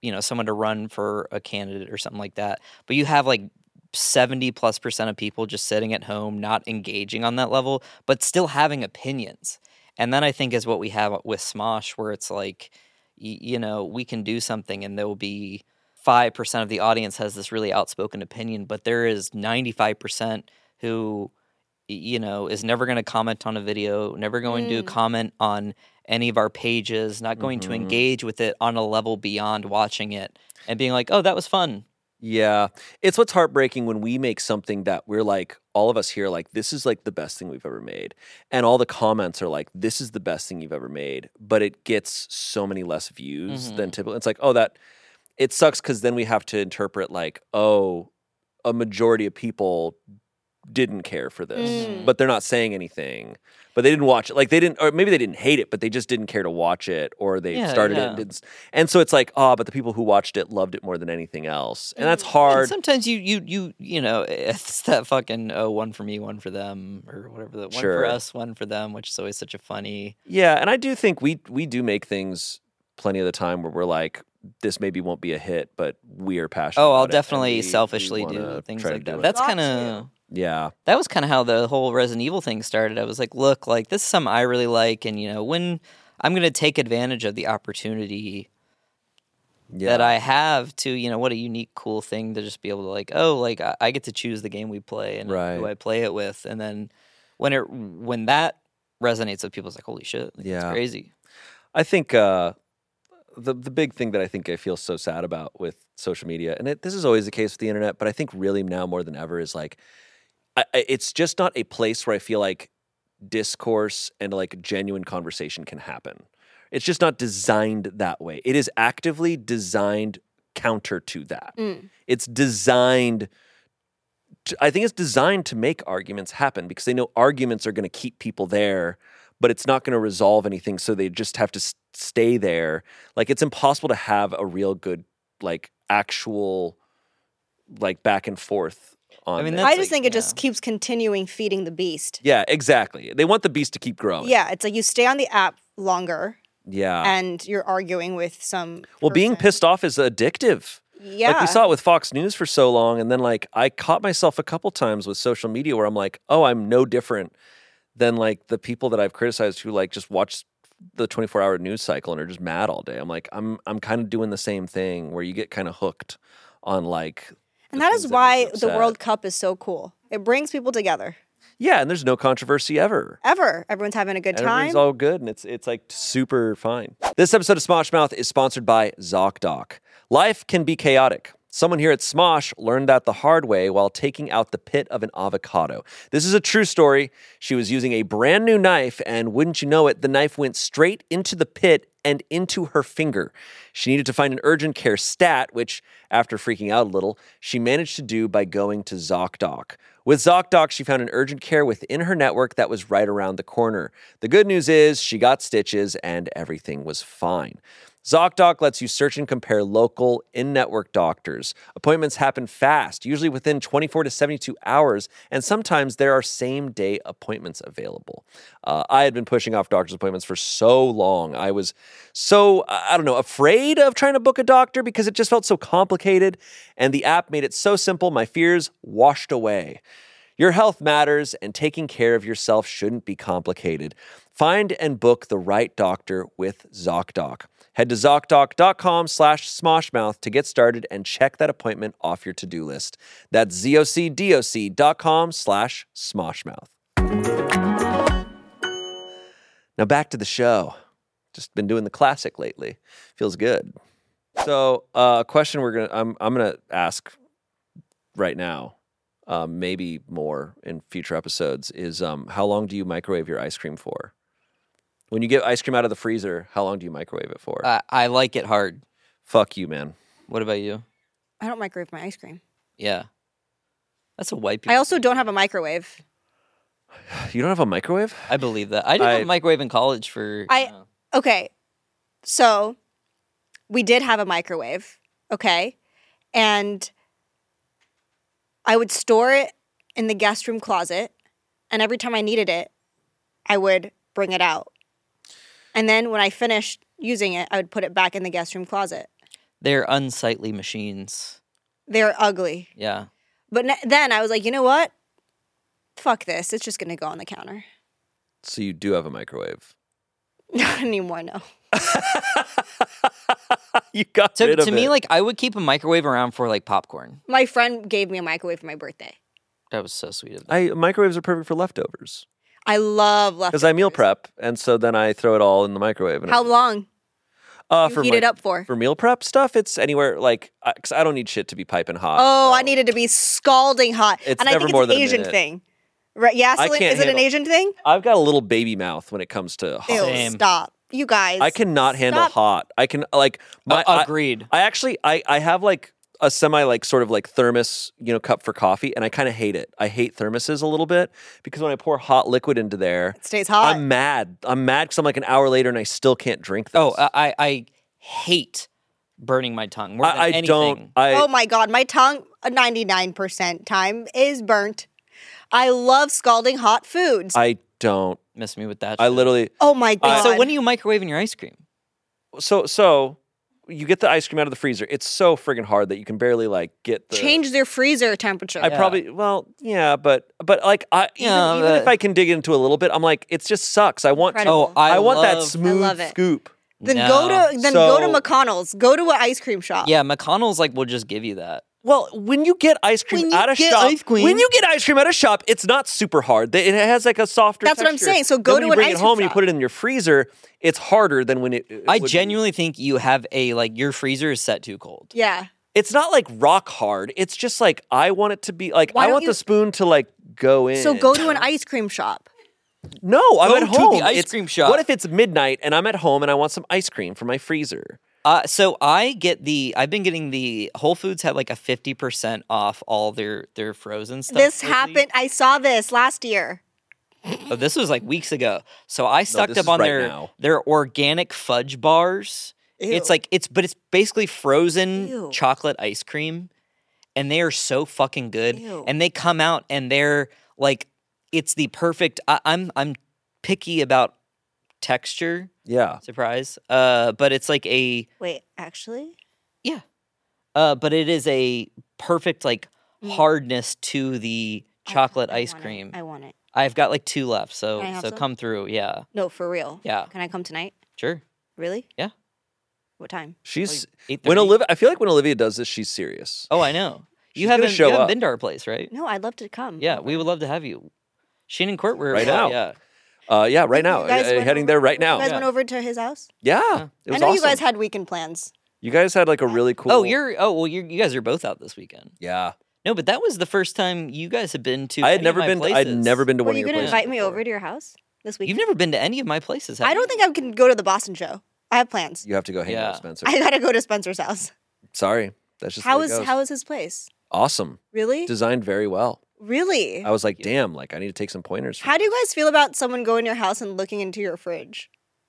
you know, someone to run for a candidate or something like that. But you have like seventy plus percent of people just sitting at home, not engaging on that level, but still having opinions. And then I think is what we have with Smosh, where it's like, y- you know, we can do something and there will be five percent of the audience has this really outspoken opinion, but there is ninety-five percent who, y- you know, is never going to comment on a video, never going to Mm. comment on any of our pages, not going to Mhm. engage with it on a level beyond watching it and being like, oh, that was fun. Yeah. It's what's heartbreaking when we make something that we're like, all of us here, like, this is like the best thing we've ever made. And all the comments are like, this is the best thing you've ever made. But it gets so many less views Mhm. than typical. It's like, oh, that, it sucks because then we have to interpret like, oh, a majority of people didn't care for this, Mm. but they're not saying anything. But they didn't watch it. Like they didn't, or maybe they didn't hate it, but they just didn't care to watch it, or they Yeah, started it yeah. and didn't. And so it's like, oh, but the people who watched it loved it more than anything else, and that's Mm. And hard. sometimes you you you you know it's that fucking oh one for me, one for them, or whatever the one Sure. for us, one for them, which is always such a funny. Yeah, and I do think we we do make things plenty of the time where we're like, this maybe won't be a hit, but we are passionate. Oh, I'll about it, and definitely we- we selfishly wanna do things try to like do that. it. That's Got kind of Yeah, that was kind of how the whole Resident Evil thing started. I was like, look, like this is something I really like, and you know, when I'm going to take advantage of the opportunity yeah. that I have to, you know, what a unique, cool thing to just be able to like, oh, like I, I get to choose the game we play and Right. who I play it with, and then when it when that resonates with people, it's like, holy shit, like, Yeah. it's crazy. I think uh, the the big thing that I think I feel so sad about with social media, and it, this is always the case with the internet, but I think really now more than ever is like, I, I, it's just not a place where I feel like discourse and like genuine conversation can happen. It's just not designed that way. It is actively designed counter to that. Mm. It's designed. To, I think it's designed to make arguments happen because they know arguments are going to keep people there, but it's not going to resolve anything. So they just have to s- stay there. Like it's impossible to have a real good, like actual, like back and forth on. I mean, this. that's I just like- think it yeah. just keeps continuing feeding the beast. Yeah, exactly. They want the beast to keep growing. Yeah, it's like you stay on the app longer Yeah. and you're arguing with some. Well, being person. pissed off is addictive. Yeah. Like we saw it with Fox News for so long, and then like I caught myself a couple times with social media where I'm like, oh, I'm no different than like the people that I've criticized who like just watch the twenty-four hour news cycle and are just mad all day. I'm like, I'm I'm kind of doing the same thing where you get kind of hooked on like. And the that things is make you why the upset. World Cup is so cool. It brings people together. Yeah, and there's no controversy ever. Ever. Everyone's having a good Everything's time. all good, and it's it's like super fine. This episode of Smosh Mouth is sponsored by ZocDoc. Life can be chaotic. Someone here at Smosh learned that the hard way while taking out the pit of an avocado. This is a true story. She was using a brand new knife, and wouldn't you know it, the knife went straight into the pit and into her finger. She needed to find an urgent care stat, which, after freaking out a little, she managed to do by going to ZocDoc. With ZocDoc, she found an urgent care within her network that was right around the corner. The good news is she got stitches and everything was fine. ZocDoc lets you search and compare local in-network doctors. Appointments happen fast, usually within twenty-four to seventy-two hours, and sometimes there are same-day appointments available. Uh, I had been pushing off doctor's appointments for so long. I was so, I don't know, afraid of trying to book a doctor because it just felt so complicated, and the app made it so simple, my fears washed away. Your health matters, and taking care of yourself shouldn't be complicated. Find and book the right doctor with ZocDoc. Head to ZocDoc.com slash Smoshmouth to get started and check that appointment off your to-do list. That's ZocDoc dot com slash Smoshmouth. Now back to the show. Just been doing the classic lately. Feels good. So uh, a question we're gonna I'm I'm gonna ask right now, um, maybe more in future episodes, is um, how long do you microwave your ice cream for? When you get ice cream out of the freezer, how long do you microwave it for? I, I like it hard. Fuck you, man. What about you? I don't microwave my ice cream. Yeah, that's a white people. I also don't have a microwave. You don't have a microwave? I believe that. I didn't I- have a microwave in college for. I- you know. Okay, so we did have a microwave, okay? And I would store it in the guest room closet, and every time I needed it, I would bring it out. And then when I finished using it, I would put it back in the guest room closet. They're unsightly machines. They're ugly. Yeah. But n- then I was like, you know what? Fuck this. It's just gonna go on the counter. So you do have a microwave. Not anymore. No. You got To, rid of to me, it. like, I would keep a microwave around for, like, popcorn. My friend gave me a microwave for my birthday. That was so sweet of them. I microwaves are perfect for leftovers I love leftovers. because I meal prep, and so then I throw it all in the microwave. And How it, long? uh, You for heat my- it up for? for meal prep stuff? It's anywhere like because I don't need shit to be piping hot. Oh, so. I needed to be scalding hot. It's and I never think more it's an than a Asian minute. thing. Right? Yeah, I Celine, can't is it an handle- Asian thing? I've got a little baby mouth when it comes to hot. Ew, Same. stop. You guys. I cannot handle Stop. hot. I can like my Uh, I- agreed. I actually I I have like a semi like sort of like thermos, you know, cup for coffee, and I kind of hate it. I hate thermoses a little bit because when I pour hot liquid into there, It stays hot. I'm mad. I'm mad because I'm like an hour later and I still can't drink this. Oh, I, I I hate burning my tongue more than I, I anything. don't. I oh my God. My tongue, ninety-nine percent time, is burnt. I love scalding hot foods. I don't. Miss me with that. I shit. literally. oh my God. So when are you microwaving your ice cream? So so you get the ice cream out of the freezer. It's so friggin' hard that you can barely like get the Change their freezer temperature. I Yeah. probably well, yeah, but but like I even, Yeah, even if but- I can dig into a little bit, I'm like it just sucks. I want to, Incredible. Oh, I, I, want that love- smooth love it. scoop. then No. go to then go to So- McConnell's. Go to an ice cream shop. Yeah, McConnell's like will just give you that. Well, when you get ice cream When you at a get shop, ice cream- when you get ice cream at a shop, it's not super hard. They- It has like a softer. That's what I'm texture. saying. So Then go when to you an bring ice it cream home and you shop. put it in your freezer. It's harder than when it. it I would be. genuinely think you have a like your freezer is set too cold. Yeah. It's not like rock hard. It's just like I want it to be like Why I don't want you- the spoon to like go in. So go to an ice cream shop. No, I'm Go at to home. the ice It's- cream shop. What if it's midnight and I'm at home and I want some ice cream from my freezer? Uh, so I get the I've been getting the Whole Foods had like a fifty percent off all their their frozen stuff. This lately. happened. I saw this last year. Oh, this was like weeks ago. So I stocked this up is on right their now. their organic fudge bars. It's Ew. like it's but it's basically frozen Ew. chocolate ice cream, and they are so fucking good. Ew. And they come out and they're like it's the perfect. I, I'm I'm picky about texture. Yeah. Surprise. Uh, but it's like a Wait, actually? yeah. Uh, but it is a perfect like hardness to the I- chocolate I ice want it. cream. I want it. I've got like two left, so Can I have so some? come through. Yeah, No, for real. yeah, Can I come tonight? sure. Really? Yeah. What time? She's eight when thirty. Olivia. I feel like when Olivia does this, she's serious. Oh, I know. She's You gonna haven't show you haven't up. been to our place, right? No, I'd love to come. Yeah, we would love to have you. Shane and Court were Right now. Yeah, Uh, yeah, right You now, guys Uh, went heading over- there right You now. guys Yeah. went over to his house? Yeah, Yeah. it was I know awesome. you guys had weekend plans. You guys had like a really cool. Oh, you're oh well, you're, you guys are both out this weekend. Yeah, No, but that was the first time you guys had been to. I any had of never my been. To, I'd places. never been to Were one you of your going to places. invite me before. over to your house this week? You've never been to any of my places. Have I don't you? think I can go to the Boston show. I have plans. You have to go hang out Yeah. with Spencer. I gotta go to Spencer's house. Sorry, that's just How the way is it goes. how is his place? awesome. Really? Designed very well. Really? I was like, damn, like I need to take some pointers. From How do you guys feel about someone going to your house and looking into your fridge?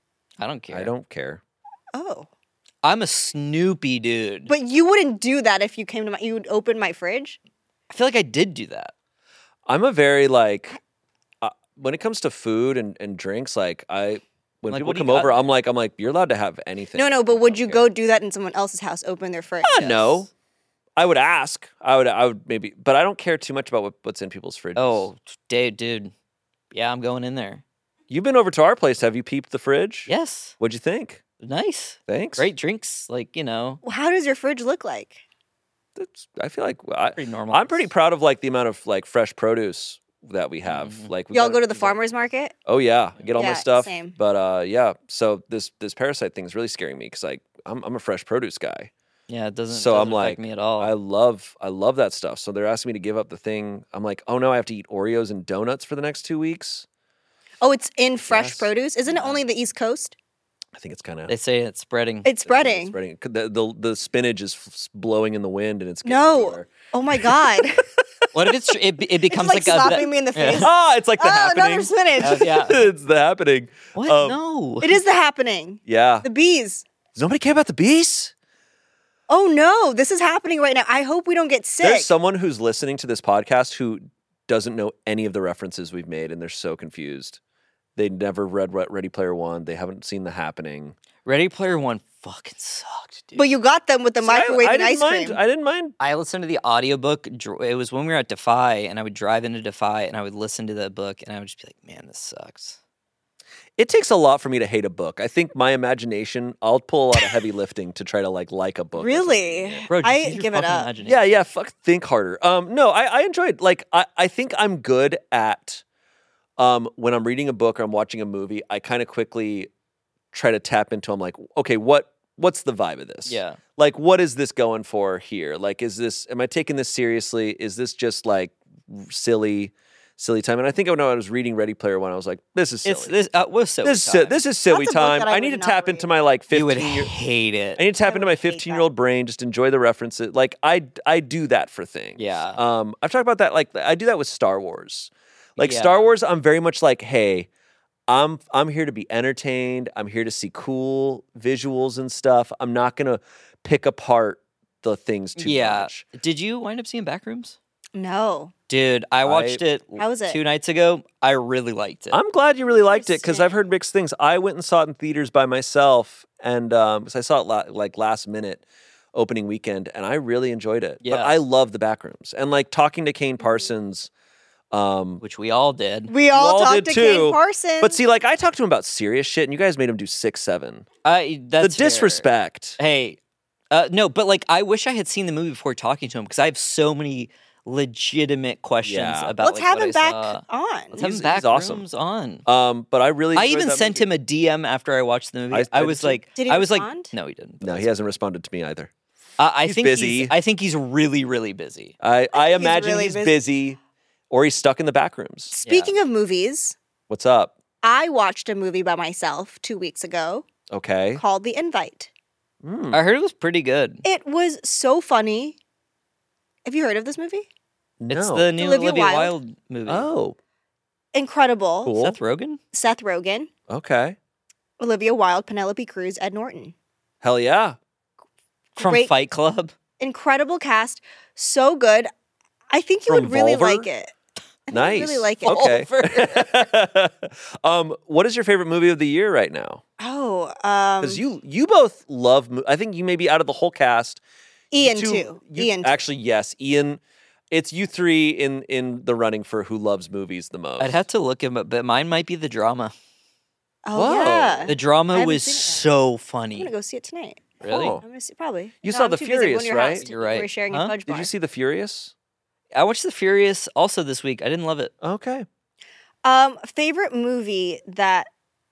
I don't care. I don't care. Oh. I'm a Snoopy dude. But you wouldn't do that if you came to my you would open my fridge? I feel like I did do that. I'm a very like uh, when it comes to food and, and drinks. Like I, when Like, people what do you come got over, there? I'm like, I'm like, you're allowed to have anything. No, no, but I would don't you care. go do that in someone else's house, open their fridge? Uh, No, I would ask. I would. I would maybe, but I don't care too much about what, what's in people's fridges. Oh, dude, dude. Yeah, I'm going in there. You've been over to our place. Have you peeped the fridge? Yes. What'd you think? Nice. Thanks. Great drinks. Like, you know, Well, how does your fridge look like? That's, I feel like I, pretty normal. I'm pretty proud of like the amount of like fresh produce that we have. Mhm. Like we've Y'all got- go to the we've got- farmer's market? Oh yeah, I get all my Yeah, stuff. same. But uh, yeah. So this this parasite thing is really scaring me because like I'm I'm a fresh produce guy. Yeah, it doesn't, So doesn't I'm affect like, me at all. I love I love that stuff. So they're asking me to give up the thing. I'm like, oh no, I have to eat Oreos and donuts for the next two weeks. Oh, it's in fresh Yes. produce? Isn't it Yeah. only the East Coast? I think it's kind of they say it's spreading. It's spreading. spreading. The, the the spinach is f- blowing in the wind and it's getting No. everywhere. Oh my God. What if it's it, it becomes like like, a slapping me in the face. Ah, it's like the Oh, happening. another spinach. Uh, yeah. it's the happening. What? Um, no. It is the happening. Yeah. The bees. Does nobody care about the bees? Oh no, this is happening right now. I hope we don't get sick. There's someone who's listening to this podcast who doesn't know any of the references we've made and they're so confused. They never read Re- Ready Player One. They haven't seen The Happening. Ready Player One fucking sucked, dude. But you got them with the See, I- microwave I and didn't ice mind, cream. I didn't mind. I listened to the audiobook. dr- It was when we were at Defy, and I would drive into Defy, and I would listen to the book, and I would just be like, man, this sucks. It takes a lot for me to hate a book. I think my imagination, I'll pull a lot of heavy lifting to try to like like a book. as a- Really? Bro, just I use your give it fucking up. imagination. Yeah, yeah. Fuck, think harder. Um, no, I, I enjoyed. Like, I, I think I'm good at, um, when I'm reading a book or I'm watching a movie. I kind of quickly try to tap into. I'm like, okay, what, what's the vibe of this? Yeah. Like, what is this going for here? Like, is this? Am I taking this seriously? Is this just like silly, silly time? And I think when I was reading Ready Player One, I was like, this is silly. It's this. Uh, was so. this is si- this is silly That's a book time. that I I need to would not tap read. into my like You would fifteen year. hate it. I need to tap I into would my hate fifteen year old brain, just enjoy the references. Like I, I do that for things. Yeah. Um, I've talked about that. Like I do that with Star Wars. Like Yeah. Star Wars, I'm very much like, hey, I'm I'm here to be entertained. I'm here to see cool visuals and stuff. I'm not gonna pick apart the things too yeah. much. Did you wind up seeing Backrooms? No. Dude, I watched it How was it? two nights ago. I really liked it. I'm glad you really liked it because I've heard Interesting. mixed things. I went and saw it in theaters by myself, and um, 'cause I saw it la- like last minute opening weekend, and I really enjoyed it. But Yeah. I love the Backrooms and like talking to Kane Parsons. Um, which we all did. We all, all talked did to too, Kane Parsons. but see, like I talked to him about serious shit, and you guys made him do six, seven. I that's the fair. disrespect. Hey, uh, no, but like I wish I had seen the movie before talking to him because I have so many legitimate questions Yeah. about. let's like, have what him I back saw. on. Let's have He's- him back. he's awesome. Rooms on. Um, but I really, I enjoyed even that sent movie. him a D M after I watched the movie. I- I, I did was too. like, Did he I was respond? like, no, he didn't. No, he hasn't responded to me either. Uh, I He's think busy. He's, I think he's really, really busy. I, I he's imagine really he's busy. busy, or he's stuck in the back rooms. Speaking of movies, What's up? I watched a movie by myself two weeks ago Okay. called The Invite. Mm. I heard it was pretty good. It was so funny. Have you heard of this movie? It's No. the new Olivia Olivia, Wilde. Wilde. movie. Oh, Incredible. cool. Seth Rogen. Seth Rogen, Okay. Olivia Wilde, Penelope Cruz, Ed Norton. Hell yeah. From Great- Fight Club. Incredible cast. So good. I think you From would really Volver? like it. I think Nice. you'd really like it. Okay. um, what is your favorite movie of the year right now? Oh, um, Because you you both love. mo- I think you may be out of the whole cast. you Ian two- too. you- Ian. too. Actually, yes, Ian. It's you three in in the running for who loves movies the most. I'd have to look him up, but mine might be the drama. Oh Whoa. yeah. The I drama haven't was seen it yet. so I'm funny. gonna go see it tonight. Really? Oh. I'm gonna see probably. You No, saw I'm The too busy going Furious, to your right? house. You're right. We're sharing Huh? a fudge Did bar. you see The Furious? I watched The Furious also this week. I didn't love it. Okay. Um, favorite movie that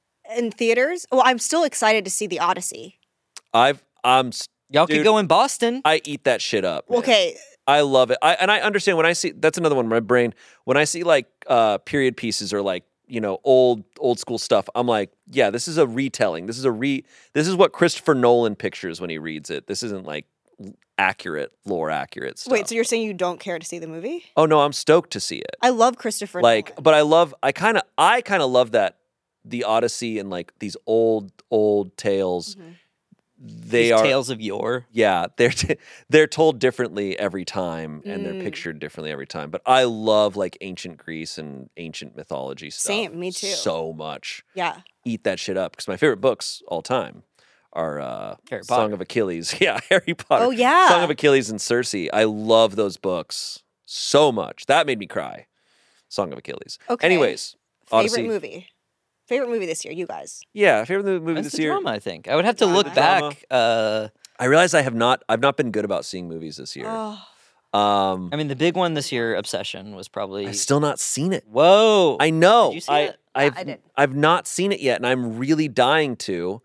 in theaters? Well, I'm still excited to see The Odyssey. I've I'm s- Y'all Dude. could go in Boston. I eat that shit up. man. Okay, I love it. I and I understand when I see that's another one. My brain when I see like uh period pieces or like you know old old school stuff. I'm like, yeah, this is a retelling. This is a re. This is what Christopher Nolan pictures when he reads it. This isn't like accurate lore accurate stuff. wait. So you're saying you don't care to see the movie? oh no, I'm stoked to see it. I love Christopher. Like, Nolan. but I love. I kind of. I kind of love that the Odyssey and like these old old tales. Mhm. They These are tales of yore. yeah, they're t- they're told differently every time, and Mm. they're pictured differently every time. But I love like ancient Greece and ancient mythology stuff. Same, me too. So much. Yeah. Eat that shit up because my favorite books all time are uh, Harry Song Potter. of Achilles. Yeah, Harry Potter. Oh yeah. Song of Achilles and Circe. I love those books so much. That made me cry. Song of Achilles. Okay. Anyways, Favorite Odyssey. movie. Favorite movie this year, you guys. Yeah, favorite movie That's this the year. drama, I think. I would have to Drama. look Drama. back. Uh, I realize I have not. I've not been good about seeing movies this year. Oh, Um, I mean, the big one this year, Obsession, was probably. I've still not seen it. Whoa. I know. Did you see I, it? I've, I did. I've not seen it yet, and I'm really dying to.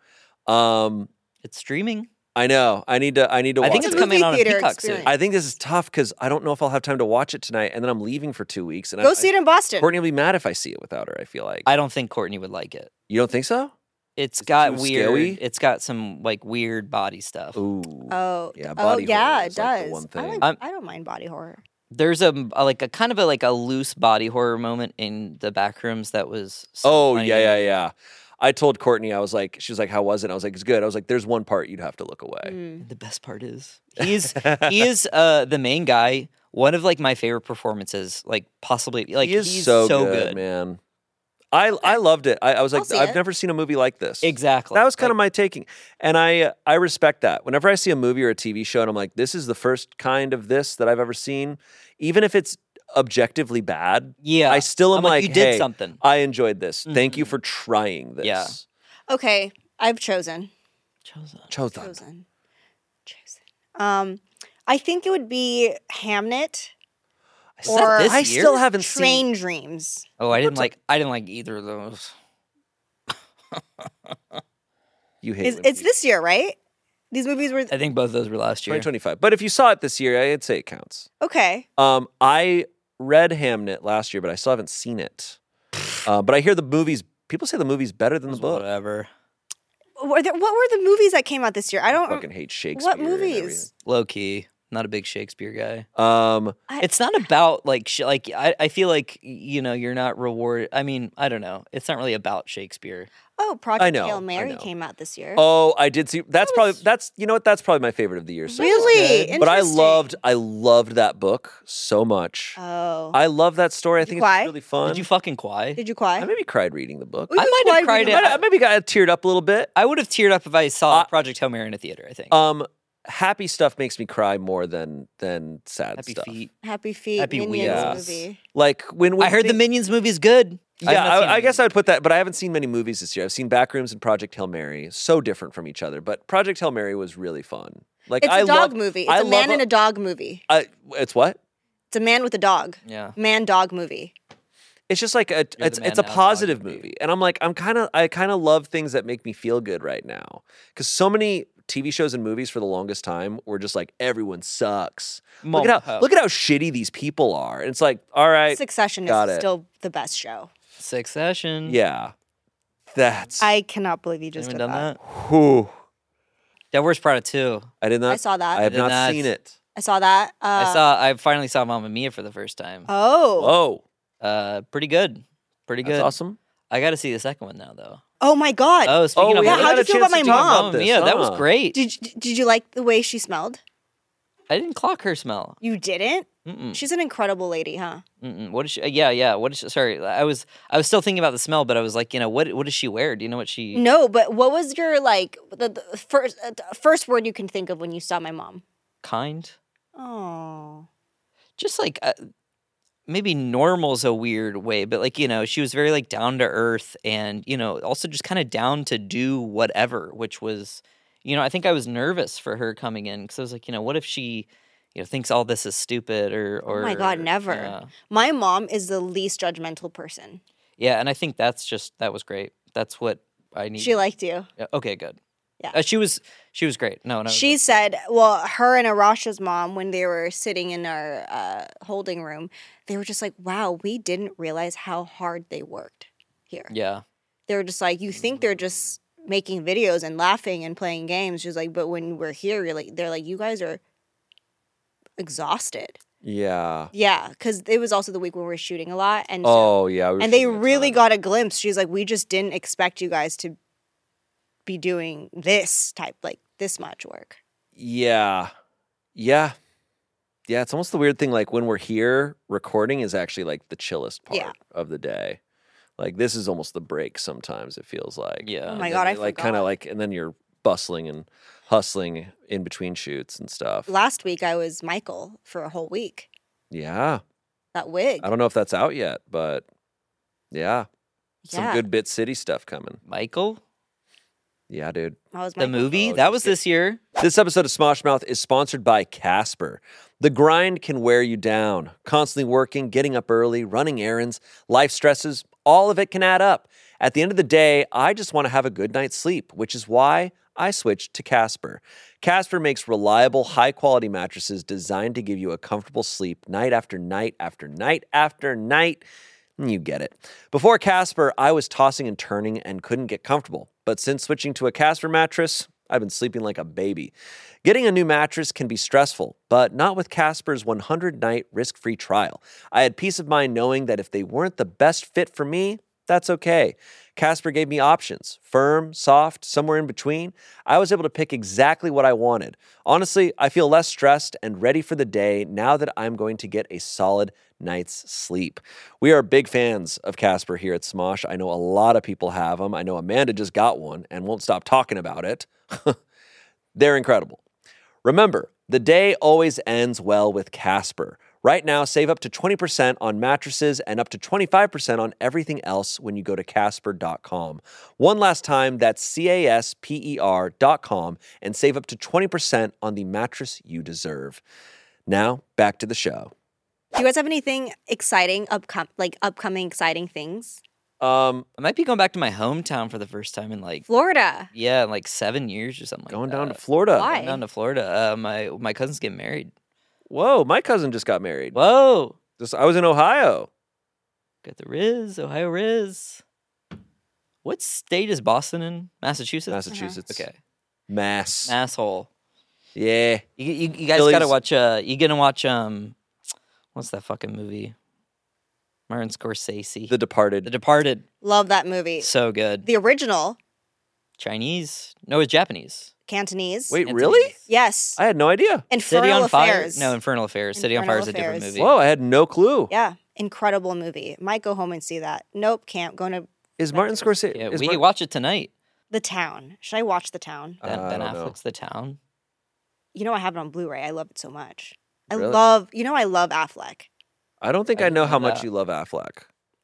Um, It's streaming. I know. I need to. I need to. I Watch think It's it's a it. coming movie on a theater Peacock experience. soon. I think this is tough because I don't know if I'll have time to watch it tonight, and then I'm leaving for two weeks. And go I, see it in Boston. Courtney will be mad if I see it without her. I feel like. I don't think Courtney would like it. you don't think so? It's it got too weird. scary? It's got some like weird body stuff. Ooh. Oh, Yeah, oh body yeah, horror it is, like, the does. one I, thing. like, I'm- I don't mind body horror. There's a, a like a kind of a like a loose body horror moment in the back rooms that was. So Oh funny yeah, to yeah, me. yeah. I told Courtney. I was like, she was like, "How was it?" And I was like, "It's good." I was like, "There's one part you'd have to look away." Mm. The best part is he's he is uh the main guy. One of like my favorite performances, like possibly like he is he's so, so good, good. man. I I loved it. I, I was I'll like, see I've it. never seen a movie like this. Exactly. That was kind Like, of my taking, and I I respect that. Whenever I see a movie or a T V show, and I'm like, this is the first kind of this that I've ever seen, even if it's objectively bad. Yeah. I still am I'm like, like, you did hey, something. I enjoyed this. Thank you Mhm. for trying this. Yeah. Okay, I've chosen. Chosen. Chosen. Chosen. Chosen. Um, I think it would be Hamnet Is that or this I year? still haven't Train seen. Dreams. Oh, I didn't like. I didn't like either of those. You hate It's, when it's people- this year, right? These movies were I think both of those were last year. twenty twenty-five. But if you saw it this year, I'd say it counts. okay. Um, I read Hamnet last year, but I still haven't seen it. Uh, but I hear the movies. People say the movie's better than the book. Whatever. Were there, what were the movies that came out this year? I I don't. fucking hate Shakespeare. What and movies? Low key. Not a big Shakespeare guy. everything. Um, I- It's not about like sh- like I, I feel like y- you know you're not rewarded. I mean I don't know. It's not really about Shakespeare. Oh, Project know, Hail I Mary know. came out this year. oh, I did see. That's probably that's you know what? That's probably my favorite of the year. So far. really? good. But I Interesting. loved I loved that book so much. Oh. I love that story. I Did think you it's cry? really fun. Did you fucking cry? Did you cry? I maybe cried reading the book. Oh, you I might have cried cried reading it- the I, maybe got teared up a little bit. I would have teared up if I saw Uh, Project Hail Mary in a theater. I think. Um, happy stuff makes me cry more than than sad Happy stuff. Feet. Happy Feet, Happy Minions Wheels. movie. Like when, when I heard the thing- Minions movie's good. I've Yeah, not seen I, I it. guess I would put that, but I haven't seen many movies this year. I've seen Backrooms and Project Hail Mary, so different from each other. But Project Hail Mary was really fun. Like It's I a dog love, movie. It's I a man love and a dog movie. I, it's what? It's a man with a dog. Yeah. Man dog movie. It's just like a, You're the it's man it's a now, dog positive movie. movie, and I'm like I'm kind of I kind of love things that make me feel good right now because so many T V shows and movies for the longest time were just like everyone sucks. Look at how Mo- look at how shitty these people are. And it's like all right, Succession got is it. still the best show. Succession. yeah, that's I cannot believe you just Anyone did done that. that? Whew. That Where's Prada two. I did not. I saw that. I have did not, not. seen it. I saw that. Uh, I saw. I finally saw Mamma Mia for the first time. Oh. Whoa, Uh, pretty good. Pretty that's good. awesome. I got to see the second one now, though. Oh my God. Oh, speaking Oh, of we Yeah, haven't how'd had you a feel about chance my to talk mom? about this, Mia, that was huh? great. Did you, did you like the way she smelled? I didn't clock her smell. You didn't? Mm-mm. She's an incredible lady, huh? Mm-mm. What is she? Yeah, yeah. What is she? Sorry, I was I was still thinking about the smell, but I was like, you know, what what does she wear? Do you know what she? No, but what was your like the, the first uh, first word you can think of when you saw my mom? Kind. Oh. Just like uh, maybe normal's a weird way, but like you know, she was very like down to earth, and you know, also just kind of down to do whatever, which was, you know, I think I was nervous for her coming in because I was like, you know, what if she, you know, thinks all this is stupid or or. Oh my God, never. Yeah. My mom is the least judgmental person. Yeah, and I think that's just that was great. That's what I need. She liked you. Yeah, okay, good. Yeah. Uh, she was she was great. No, no. She said, well, her and Arasha's mom, when they were sitting in our uh, holding room, they were just like, wow, we didn't realize how hard they worked here. Yeah. They were just like, you think they're just making videos and laughing and playing games. She's like, but when we're here, you're like, they're like, you guys are exhausted. Yeah. Yeah, because it was also the week when we were shooting a lot. And so, Oh yeah. we were and they shooting a really ton. got a glimpse. She's like, we just didn't expect you guys to be doing this type, like this much work. Yeah. Yeah. Yeah, it's almost the weird thing like when we're here recording is actually like the chillest part Yeah. of the day. Like this is almost the break sometimes it feels like. Yeah. Oh And my then God, I you're, like kind forgot. of like and then you're bustling and hustling in between shoots and stuff. Last week, I was Michael for a whole week. Yeah. That wig. I don't know if that's out yet, but yeah. Some Yeah. good Bit City stuff coming. Michael, Yeah, dude. That was the Michael. movie Oh, that you was skip- this year. This episode of Smosh Mouth is sponsored by Casper. The grind can wear you down. Constantly working, getting up early, running errands, life stresses, all of it can add up. At the end of the day, I just want to have a good night's sleep, which is why I switched to Casper. Casper makes reliable, high-quality mattresses designed to give you a comfortable sleep night after night after night after night. You get it. Before Casper, I was tossing and turning and couldn't get comfortable. But since switching to a Casper mattress, I've been sleeping like a baby. Getting a new mattress can be stressful, but not with Casper's one hundred night risk-free trial. I had peace of mind knowing that if they weren't the best fit for me, That's okay. Casper gave me options, firm, soft, somewhere in between. I was able to pick exactly what I wanted. Honestly, I feel less stressed and ready for the day now that I'm going to get a solid night's sleep. We are big fans of Casper here at Smosh. I know a lot of people have them. I know Amanda just got one and won't stop talking about it. They're incredible. Remember, the day always ends well with Casper. Right now, save up to twenty percent on mattresses and up to twenty-five percent on everything else when you go to casper dot com. One last time, that's C A S P E R dot com and save up to twenty percent on the mattress you deserve. Now, back to the show. Do you guys have anything exciting, upcom- like upcoming exciting things? Um, I might be going back to my hometown for the first time in like Florida. yeah, in like seven years or something. going like down to that. Florida. Why? Going down to Florida. Uh, my my cousin's getting married. Whoa, my cousin just got married. Whoa, Just, I was in Ohio. got the Riz, Ohio Riz. What state is Boston in? Massachusetts. Massachusetts. Okay, Mass. asshole. Yeah. You, you, you guys Phillies. gotta watch. Uh, you gonna watch um, what's that fucking movie? Martin Scorsese. The Departed. The Departed. Love that movie. So good. The original, Chinese? No, it's Japanese. Cantonese. Wait, Cantonese. really? Yes. I had no idea. City Infernal on Fire? Affairs. No, Infernal Affairs. City on Fire Infernal is a different Affairs. movie. Whoa, I had no clue. Yeah. Incredible movie. Might go home and see that. Nope, can't. Going to Is Martin Scorsese? Yeah, is we Mar- could watch it tonight. The Town. Should I watch The Town? Ben, Uh, I ben don't know. Affleck's The Town. You know I have it on Blu-ray. I love it so much. I Really? love, you know I love Affleck. I don't think I I, didn't know know how much that. you love Affleck.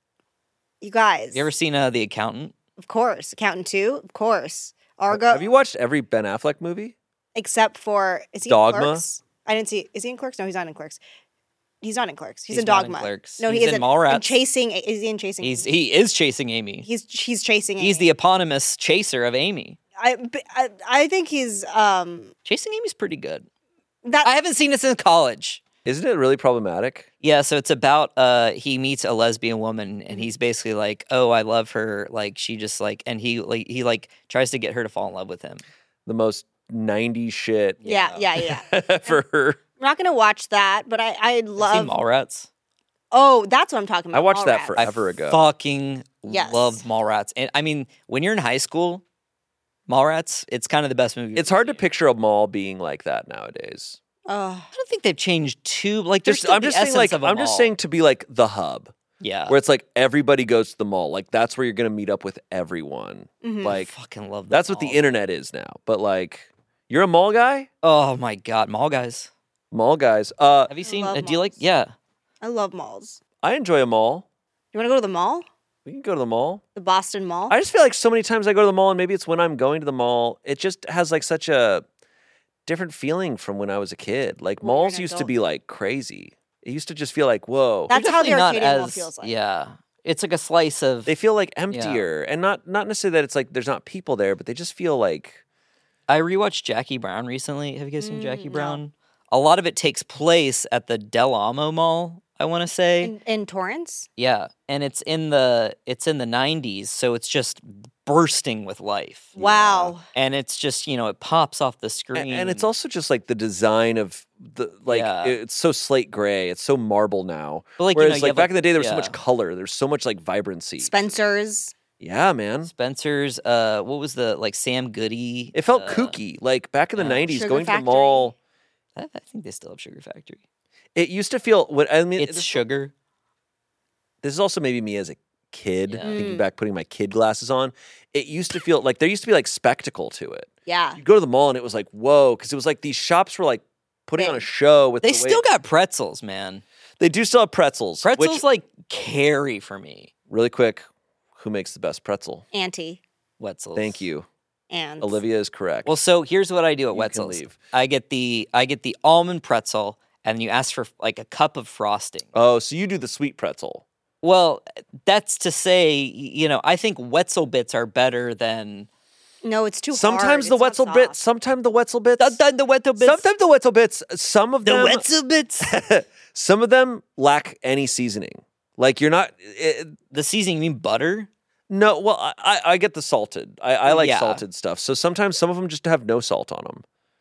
You guys. You ever seen uh, The Accountant? Of course. Accountant two? Of course. Argo. Have you watched every Ben Affleck movie? Except for, is he Dogma? in Clerks? I didn't see, is he in Clerks? No, he's not in Clerks. He's not in Clerks. He's, He's in not in Dogma. Clerks. No, He's he in isn't. Mallrats. And Chasing, is he in Chasing He's Amy? he is chasing Amy. He's, he's chasing He's Amy. the eponymous chaser of Amy. I, but I, I think he's, um, Chasing Amy's pretty good. that, I haven't seen it since college. Isn't it really problematic? Yeah, so it's about uh he meets a lesbian woman and he's basically like, "Oh, I love her." Like she just like and he like he like tries to get her to fall in love with him. The most nineties shit yeah, yeah, yeah. for her. I'm not gonna watch that, but I, I Have you love. seen Mallrats? Oh, that's what I'm talking about. I watched that Mallrats. forever I ago. fucking Yes. loved Mallrats. And I mean, when you're in high school, Mallrats, it's kind of the best movie. It's hard to picture a mall being like that nowadays. Oh, I don't think they've changed too. Like, there's Just, still I'm the just saying, essence like of a I'm just mall. saying to be like the hub, yeah. where it's like everybody goes to the mall. Like that's where you're gonna meet up with everyone. mhm. Like I fucking love the that's what the mall. internet is now. But like, you're a mall guy, Oh my god, mall guys. mall guys. Uh, Have you I seen? love Uh, do you like? malls. Yeah. I love malls. I enjoy a mall. You want to go to the mall? We can go to the mall. The Boston Mall? I just feel like so many times I go to the mall, and maybe it's when I'm going to the mall. It just has like such a different feeling from when I was a kid. Like Well, you're malls an used to adult. be like crazy. It used to just feel like whoa. That's They're how the definitely not Arcadia Mall as- feels like. Yeah. It's like a slice of. They feel like emptier, and not not necessarily that it's like there's not people there, but they just feel like I rewatched Jackie Brown recently. Have you guys seen Mm, Jackie no. Brown? A lot of it takes place at the Del Amo Mall. I want to say. In, in Torrance? Yeah, and it's in the it's in the nineties, so it's just bursting with life. Wow. And it's just, you know, it pops off the A- screen. and it's also just like the design of the like Yeah. it's so slate gray. It's so marble now. But, like, you know, Whereas you like have, back like- in the day, there was so yeah. much color. There's so much like vibrancy. Spencer's. Yeah, man. Spencer's. Uh, what was the like Sam Goody? It felt uh, kooky. Like back in the yeah. nineties, Sugar going to the Factory. mall. I, I think they still have Sugar Factory. It used to feel. What I mean, It's this, sugar. this is also maybe me as a kid Yeah. thinking Mm. back, putting my kid glasses on. It used to feel like there used to be like spectacle to it. Yeah. You'd go to the mall and it was like whoa, because it was like these shops were like putting on a Big. show with. They the way- still got pretzels, man. They do still have pretzels. Pretzels Which, like carry for me. really quick, who makes the best pretzel? Auntie. Wetzels. Thank you. And Olivia is correct. Well, so here's what I do at You can Wetzel's. leave. I get the I get the almond pretzel, and you ask for like a cup of frosting. oh, so you do the sweet pretzel. Well, that's to say, y- you know, I think Wetzel bits are better than no, it's too hard. Sometimes the It's not Wetzel soft. bits. Sometimes the Wetzel bits. the, the Wetzel bits. Sometimes the Wetzel bits. Some of the them. Wetzel bits. some of them lack any seasoning. Like you're not. It, The seasoning, you mean butter? no, well, I, I, I get the salted. I, I like Yeah. salted stuff. So sometimes some of them just have no salt on them.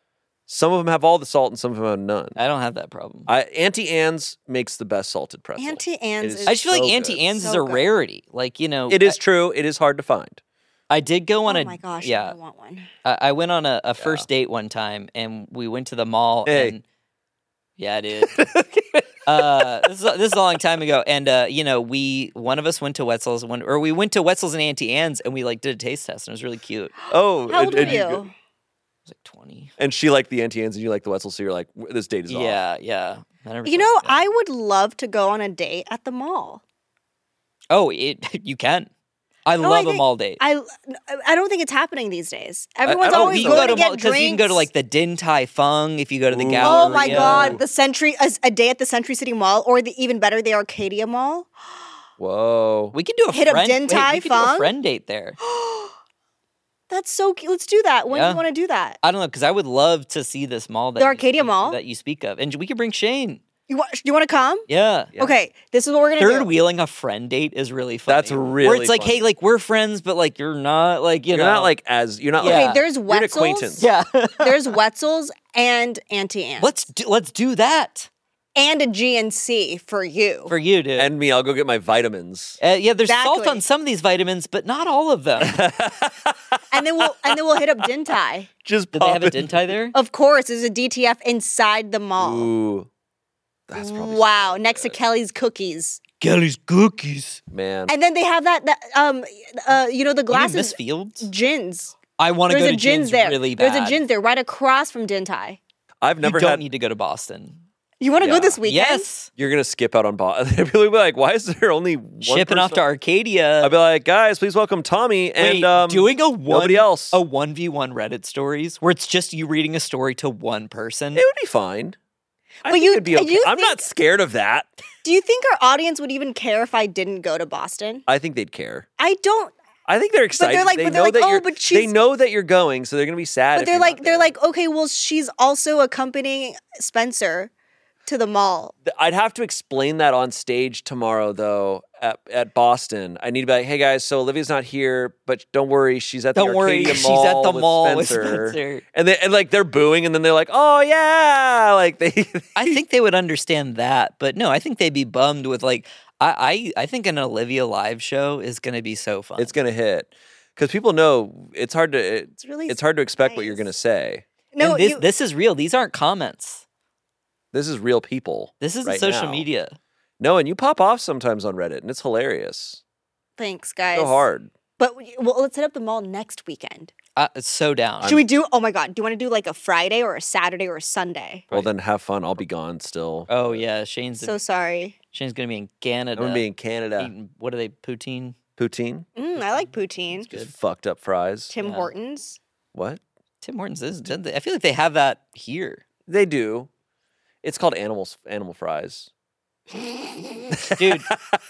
Some of them have all the salt and some of them have none. I don't have that problem. I, Auntie Anne's makes the best salted pretzel. Auntie Anne's It is I just feel like so Auntie good. Anne's is So a good. rarity. Like, you know, It is I, true. It is hard to find. I did go on oh a my gosh, yeah. I want one. I, I went on a, a first date one time, and we went to the mall. Hey. And yeah, dude. uh, this, is, this is a long time ago, and uh, you know, we one of us went to Wetzel's, one or we went to Wetzel's and Auntie Anne's, and we like did a taste test, and it was really cute. I Oh, How old and, were and you? was like twenty. And she liked the Auntie Anne's and you like the Wetzel, so you're like, "W- this date is off. Yeah, yeah. I never You saw know, it, yeah. I would love to go on a date at the mall. Oh, it you can. I No, I love a think- mall date. I I don't think it's happening these days. Everyone's don't always you either. can going go to to mall get because drinks. you can go to like the Din Tai Fung if you go to the Ooh. gallery. Oh my Galleria. god, the Century a, a day at the Century City Mall, or the even better, the Arcadia Mall. Whoa. We could do a Hit up friend. Din wait, Tai we could do a Fung? friend date there. That's so cute. Let's do that. When do Yeah. you want to do that? I don't know because I would love to see this mall. That The you Arcadia speak- Mall? that you speak of, and we could bring Shane. You want? You want to come? Yeah. Yeah. Okay, this is what we're gonna Third do. wheeling a friend date is really funny. That's Where really it's like, funny. hey, like we're friends, but like you're not. Like you You're know, not like as, you're not Yeah. Okay, like, there's you're an Wetzel's. acquaintance. yeah. There's Wetzel's and Auntie Anne's. let's do, let's do that and a G N C for you. for you, dude. And me, I'll go get my vitamins. uh, yeah, there's salt Exactly. on some of these vitamins, but not all of them. and then we'll and then we'll hit up Din Tai. Just Do they have a pop Din Tai there? Of course, there's a D T F inside the it. mall. Ooh. That's probably Wow, so next to good. Kelly's Cookies. Kelly's cookies. Man. And then they have that, that um uh you know the You mean Miss glasses Fields? gins. I want to There's go a to gins Gin's there. really bad. There's a gins there right across from Din Tai. I've You never don't had, need to go to Boston. You want to Yeah. go this weekend? Yes, you're going to skip out on Boston. People will be like, why is there only one shipping off person- to Arcadia. I'll be like, guys, please welcome Tommy and Wait, um, doing a one, nobody else. a one v one Reddit stories where it's just you reading a story to one person. It would be fine. I But think you- it'd be okay. you I'm think- not scared of that. Do you think our audience would even care if I didn't go to Boston? I think they'd care. I don't. I think they're excited. like- they but they're know like, that "Oh, you're, but they she's-" know that you're going, so they're gonna be sad. But if they're you're like not they're there. like okay, well she's also accompanying Spencer to the mall. Th- I'd have to explain that on stage tomorrow, though, at, at Boston. I need to be like, hey guys, so Olivia's not here, but don't worry, she's at the Don't worry, Arcadia she's Mall at the with mall with Spencer. Spencer. And they and like they're booing, and then they're like, oh yeah, like they. I think they would understand that, but no, I think they'd be bummed with like I I, I think an Olivia live show is going to be so fun. it's gonna hit because people know it's hard to it, It's really it's hard to expect what you're gonna nice. say. No, and this you, this is real. These aren't comments. This is real people. This isn't right social now. media. No, and you pop off sometimes on Reddit, and it's hilarious. thanks guys. So hard. But we- well, let's hit up the mall next weekend. Uh, it's so down. Should we do? Oh my god, do you want to do like a Friday or a Saturday or a Sunday? Well, Right. then have fun. I'll be gone still. oh yeah, Shane's So sorry. Shane's going to be in I'm Canada. gonna be in Canada. eating, what are they? Poutine. Poutine, Mm, I like poutine. just fucked up fries. Tim Yeah. Hortons. What? Tim Hortons is. I feel like they have that here, They do. It's called animals animal fries. dude.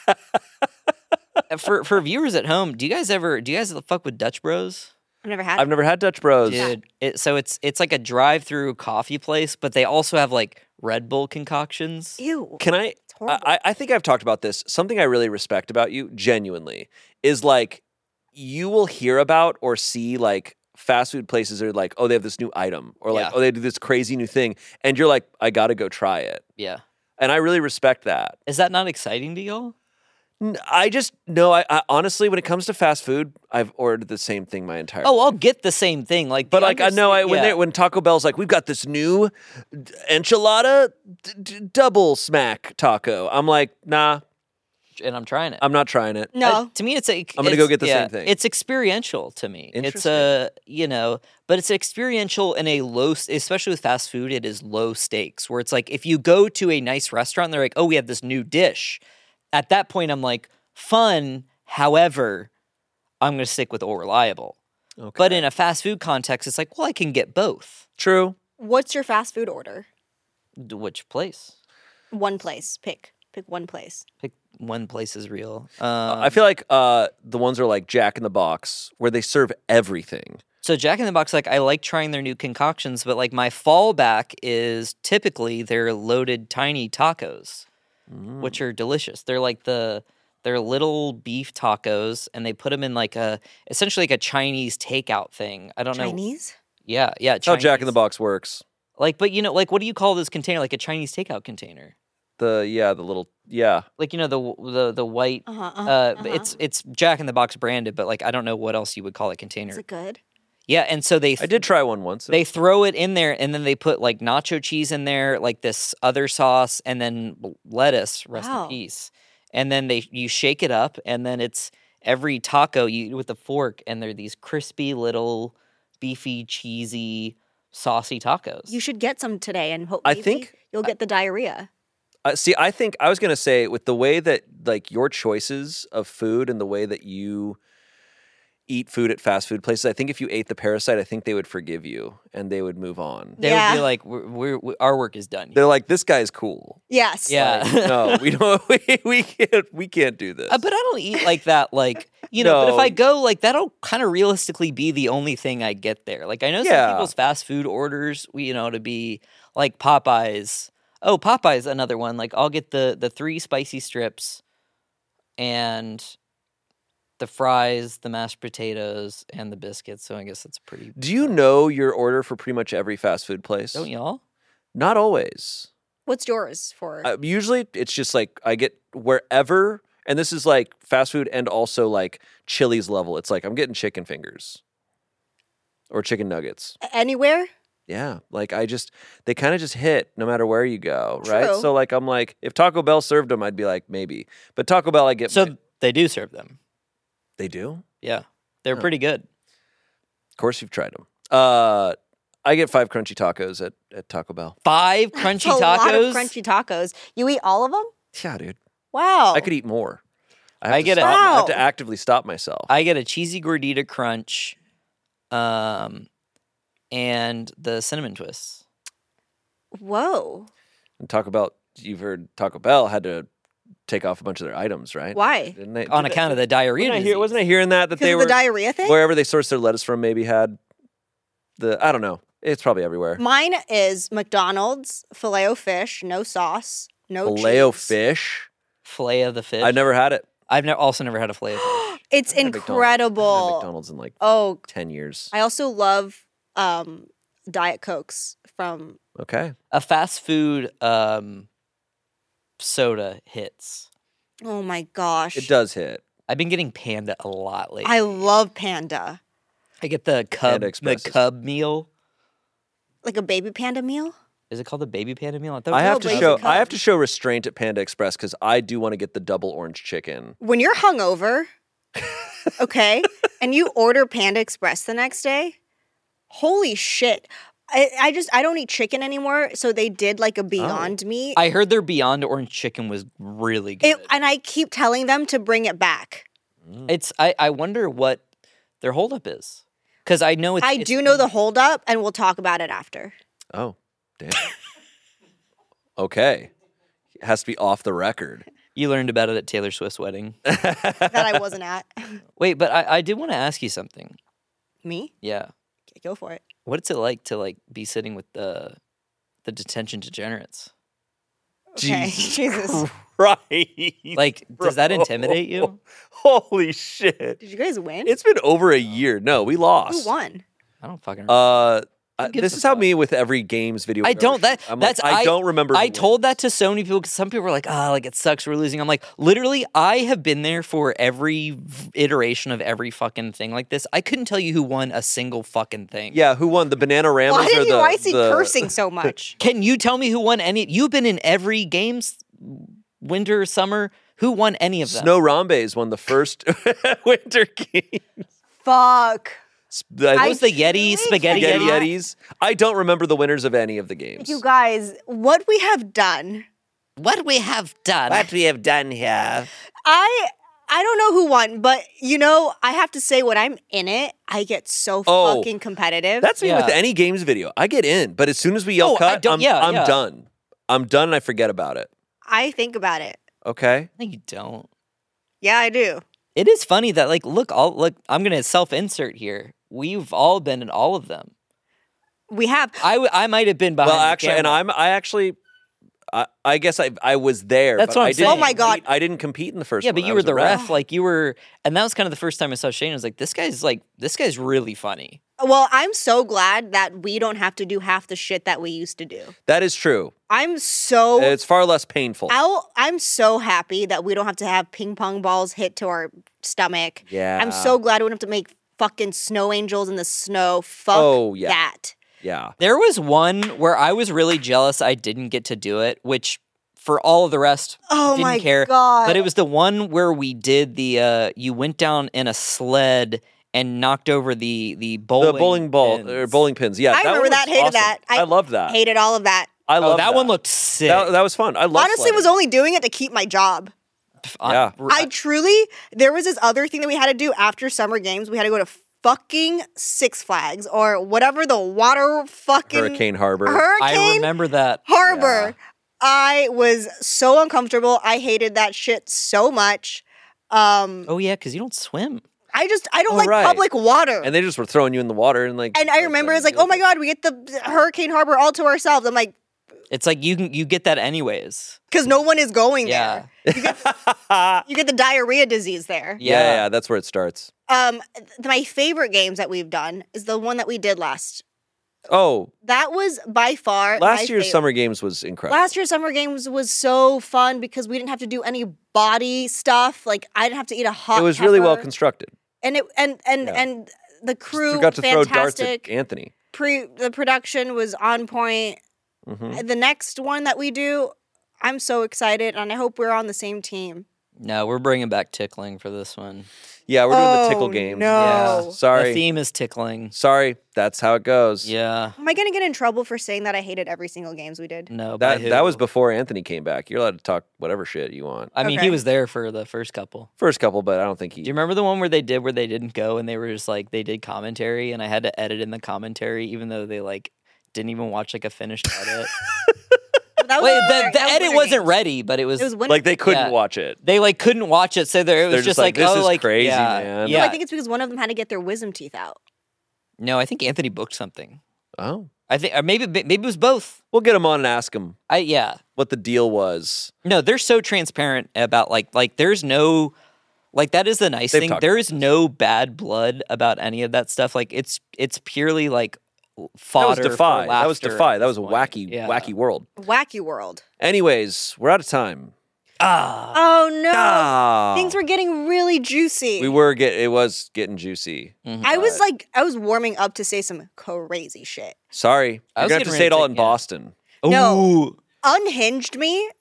for for viewers at home, do you guys ever do you guys fuck with Dutch Bros? I've never had. I've never had Dutch Bros. Dude, it, so it's it's like a drive-through coffee place, but they also have like Red Bull concoctions. Ew. Can I? It's horrible. I, I think I've talked about this. Something I really respect about you, genuinely, is like you will hear about or see like fast food places that are like, oh, they have this new item, or like, Yeah. oh, they do this crazy new thing, and you're like, I got to go try it, Yeah, and I really respect that. is that not exciting to y'all? N- I just no. I, I honestly, when it comes to fast food, I've ordered the same thing my entire. Oh, I'll get the same thing. Like, But the like I know, I understa- when yeah. they, when Taco Bell's like, we've got this new d- enchilada d- d- double smack taco. I'm like, nah, and I'm trying it. I'm not trying it. no. Uh, to me, it's a. I'm gonna go it's- get the yeah, same thing. It's experiential to me. It's Interesting. a you know, but it's experiential in a low, s- especially with fast food. It is low stakes. Where it's like if you go to a nice restaurant, and they're like, oh, we have this new dish. At that point, I'm like, fun. However, I'm going to stick with old reliable. Okay. But in a fast food context, it's like, well, I can get both. True. What's your fast food order? D- Which place? One place. Pick. Pick one place. Pick one place is real. Uh, Um, I feel like uh, the ones are like Jack in the Box, where they serve everything. So Jack in the Box, like I like trying their new concoctions, but like my fallback is typically their loaded tiny tacos, Mm. which are delicious. They're like the they're little beef tacos, and they put them in like a essentially like a Chinese takeout thing. I don't know. Chinese. Yeah, yeah. That's how Jack in the Chinese. Box works. Like, but you know, like, what do you call this container? Like a Chinese takeout container? The yeah, the little yeah. Like, you know, the the the white. Uh-huh, uh-huh, Uh, uh-huh. it's it's Jack in the Box branded, but like I don't know what else you would call it container. Is it good? Yeah, and so they I did try one once. they throw it in there, and then they put like nacho cheese in there, like this other sauce, and then lettuce. Rest Wow. in peace. And then they you shake it up, and then it's every taco you eat with a fork, and they're these crispy little beefy, cheesy, saucy tacos. You should get some today, and hope I maybe think- you'll get the diarrhea. Uh, see, I think I was gonna say with the way that like your choices of food and the way that you eat food at fast food places, I think if you ate the Parasite, I think they would forgive you and they would move on. They would Yeah. be like, we're, we're, we our work is done. They're like, this guy's cool. Yes. Yeah. Like, no, we don't. We, we can't. We can't do this. Uh, but I don't eat like that. Like, you know, but if No. I go, like, that'll kind of realistically be the only thing I get there. Like, I know Yeah. some people's fast food orders, you know, to be like Popeyes. Oh, Popeyes, another one. Like, I'll get the the three spicy strips and the fries, the mashed potatoes, and the biscuits. So I guess that's pretty. Do you know your order for pretty much every fast food place? Don't y'all? Not always. What's yours for? Uh, usually, it's just like I get wherever, and this is like fast food and also like Chili's level. It's like I'm getting chicken fingers or chicken nuggets. Anywhere? Yeah, like I just they kind of just hit no matter where you go, right? True. So like I'm like if Taco Bell served them, I'd be like maybe, but Taco Bell I get. So my- they do serve them. they do. Yeah. They're Huh. pretty good. Of course, you've tried them. Uh, I get five crunchy tacos at, at Taco Bell. Five crunchy a tacos. lot of crunchy tacos. You eat all of them? Yeah, dude. Wow. I could eat more. I, have I to get it. stop- I have to Wow. actively stop myself. I get a cheesy gordita crunch, um, and the cinnamon twists. Whoa. And Taco Bell, you've heard Taco Bell had to take off a bunch of their items, right? Why? Didn't they? On did account they, of the diarrhea wasn't I, disease. hear, wasn't I hearing that that Because they of were the diarrhea thing? wherever they sourced their lettuce from? Maybe had the I don't know. It's probably everywhere. Mine is McDonald's filet o fish, no sauce, no Filet o cheese. fish. Filet of the fish. I've never had it. I've ne- also never had a filet of fish. It's I haven't had McDonald's- I haven't had incredible. McDonald's in like Oh, ten years. I also love um, Diet Cokes from. Okay. A fast food um, soda hits. Oh my gosh. It does hit. I've been getting Panda a lot lately. I love Panda. I get the cub, Panda the Express is- cub meal. Like a baby panda meal? Is it called the baby Panda meal? thought it I was have No, to but show it's a I have cup. to show restraint at Panda Express because I do want to get the double orange chicken. When you're hungover, okay, and you order Panda Express the next day, holy shit. I, I just, I don't eat chicken anymore. So they did like a Beyond Meat. I heard their Beyond Orange Chicken was really good. It, and I keep telling them to bring it back. It's I, I wonder what their holdup is. Because I know it's I it's- do know the holdup, and we'll talk about it after. Oh, damn. Okay. It has to be off the record. You learned about it at Taylor Swift's wedding. That I wasn't at. Wait, but I, I did want to ask you something. Me? Yeah. Go for it. What's it like to like be sitting with the the detention degenerates? Okay. Jesus Jesus. Right. Like, does that intimidate you? Holy shit. Did you guys win? It's been over a year. No, we lost. Who won? I don't fucking. Uh, uh, gives this a is how fuck? me with every games video. I I've ever don't. That shoot. I'm like, that's. I, don't remember. I who told wins. that to so many people because some people were like, "Ah, like it sucks, we're losing." I'm like, literally, I have been there for every v- iteration of every fucking thing like this. I couldn't tell you who won a single fucking thing. Yeah, who won the banana ramen? Why or did the, you? Why is he the- cursing so much? Can you tell me who won any? You've been in every games, winter, summer. Who won any of them? Snow Rambes won the first winter game. Fuck. The, What was the Yeti truly spaghetti Spaghetti cannot- Yeti? Yetis. I don't remember the winners of any of the games. You guys, what we have done, What we have done? we have done here. I I don't know who won, but you know, I have to say when I'm in it, I get so Oh, fucking competitive. That's me Yeah. with any games video. I get in, but as soon as we yell Oh, I cut, don't- I'm, yeah, I'm yeah. done. I'm done and I forget about it. I think about it. Okay? No, you don't. Yeah, I do. It is funny that like look all look. I'm gonna self-insert here. We've all been in all of them. We have. I, w- I might have been behind. Well, the actually, and camera. I'm I actually I, I guess I I was there. That's but what I'm I didn't saying. Oh my God. compete- I didn't compete in the first Yeah, one. but I you were was a the ref. Like you were, and that was kind of the first time I saw Shane. I was like, this guy's like, this guy's really funny. Well, I'm so glad that we don't have to do half the shit that we used to do. That is true. I'm so It's far less painful. I'll, I'm so happy that we don't have to have ping pong balls hit to our stomach. Yeah. I'm so glad we don't have to make fucking snow angels in the snow. Fuck Oh, yeah. that. Yeah. There was one where I was really jealous I didn't get to do it, which for all of the rest Oh didn't my care. God. But it was the one where we did the uh you went down in a sled and knocked over the the bowling The bowling ball pins. or bowling pins. Yeah, I that remember one that, was hated awesome. that. I, I loved that. Hated all of that. I Oh, love that, one looked sick. That, that was fun. I love Honestly, was sledding. only doing it to keep my job. I- yeah. I truly, there was this other thing that we had to do after summer games. We had to go to fucking Six Flags or whatever the water fucking Hurricane Harbor. Hurricane I remember that. Harbor. Yeah. I was so uncomfortable. I hated that shit so much. Um, Oh yeah, because you don't swim. I just I don't Oh, like right. public water. And they just were throwing you in the water and like. And I remember it's like, oh my God, we get the Hurricane Harbor all to ourselves. I'm like, It's like you can you get that anyways. because no one is going Yeah. there. You get the diarrhea disease there. Yeah, yeah, yeah, that's where it starts. Um, th- my favorite games that we've done is the one that we did last. Oh, That was by far my last year's favorite. Summer Games was incredible. Last year's Summer Games was so fun because we didn't have to do any body stuff. Like I didn't have to eat a hot. it was really well pepper. constructed. and it and and Yeah. and the crew You got to throw darts fantastic. at Anthony. Pre the production was on point. Mhm. The next one that we do, I'm so excited, and I hope we're on the same team. No, we're bringing back tickling for this one. Yeah, we're doing the Oh, tickle games. no. Yeah. The Sorry. theme is tickling. Sorry. That's how it goes. Yeah. Am I gonna get in trouble for saying that I hated every single games we did? No, by That who? that was before Anthony came back. You're allowed to talk whatever shit you want. I mean, Okay. he was there for the first couple. First couple, but I don't think he. Do you remember the one where they did where they didn't go and they were just like they did commentary and I had to edit in the commentary even though they like didn't even watch like a finished edit. That was Wait, Winter- the, that the was edit Winter wasn't Games. ready, but it was, It was winter. like they couldn't Yeah. watch it. they like couldn't watch it, so there it was They're just just like, like, "This oh, is like crazy, yeah, man." Yeah, No, I think it's because one of them had to get their wisdom teeth out. no, I think Anthony booked something. Oh, I think or maybe maybe it was both. we'll get him on and ask him I yeah. what the deal was. No, they're so transparent about like like there's no like that is the nice They've thing. talked There about is no bad blood about any of that stuff. Like it's it's purely like fodder. That was Defy. For That was laughter Defy. at That was a this point. wacky, Yeah. wacky world. Wacky world. Anyways, we're out of time. Ah, Oh no! Ah. Things were getting really juicy. We were get. It was getting juicy. I was like, I was warming up to say some crazy shit. Sorry, I you're was gonna have getting to ready say it to all take- in yeah. Boston. No. Ooh. Unhinged me,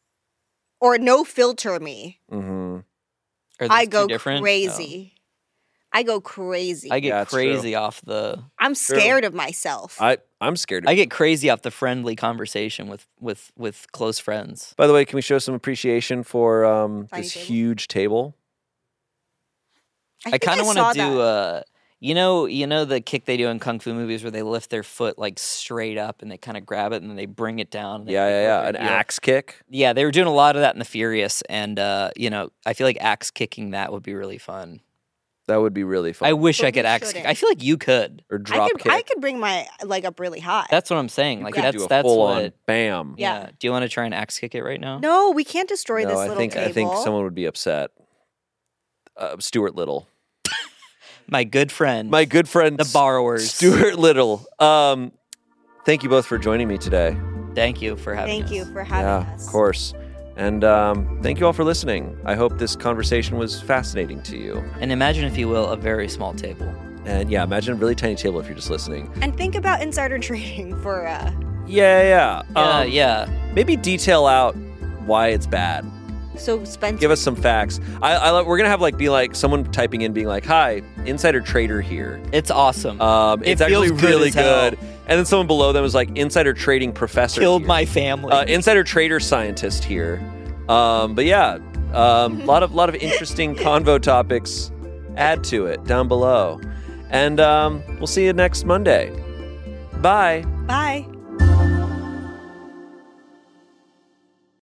or no filter me. Mm-hmm. Are I those two go different? crazy. I go crazy. Oh. I get Yeah, it's true. crazy off the. I'm scared of myself. I I'm scared. Of I get crazy off the friendly conversation with with with close friends. By the way, can we show some appreciation for um, Tiny this table? huge table? I, think kind of want saw to do that. uh you know you know the kick they do in kung fu movies where they lift their foot like straight up and they kind of grab it and then they bring it down. And they Yeah, kick yeah, over yeah. their An heel. axe kick. Yeah, they were doing a lot of that in the Furious, and uh, you know I feel like axe kicking that would be really fun. That would be really fun. I wish But I could we axe kick. shouldn't. I feel like you could. or I drop could, kick. I could bring my leg up really high. That's what I'm saying. Like Could that's do a that's full what. on bam. Yeah. Do you want to try and axe kick it right now? no, we can't destroy No, this I little think table. I think someone would be upset. Uh, Stuart Little, My good friend, my good friend, the borrowers. Stuart Little. Um, thank you both for joining me today. Thank you for having Thank us. you for having yeah, us. of course. And um, thank you all for listening. I hope this conversation was fascinating to you. And imagine, if you will, a very small table. And yeah, imagine a really tiny table if you're just listening. And think about insider trading for uh Yeah, yeah. Yeah, Um, yeah. Maybe detail out why it's bad. so Spencer. Give us some facts. I, I love- we're gonna have like be like someone typing in, being like, "Hi, insider trader here." It's awesome. Um, It it's actually feels good really as hell. good. And then someone below them was like, "Insider trading professor." Killed here. my family. uh, insider trader scientist here. Um, but yeah, a um, lot of lot of interesting convo topics. Add to it down below, and um, we'll see you next Monday. Bye. Bye.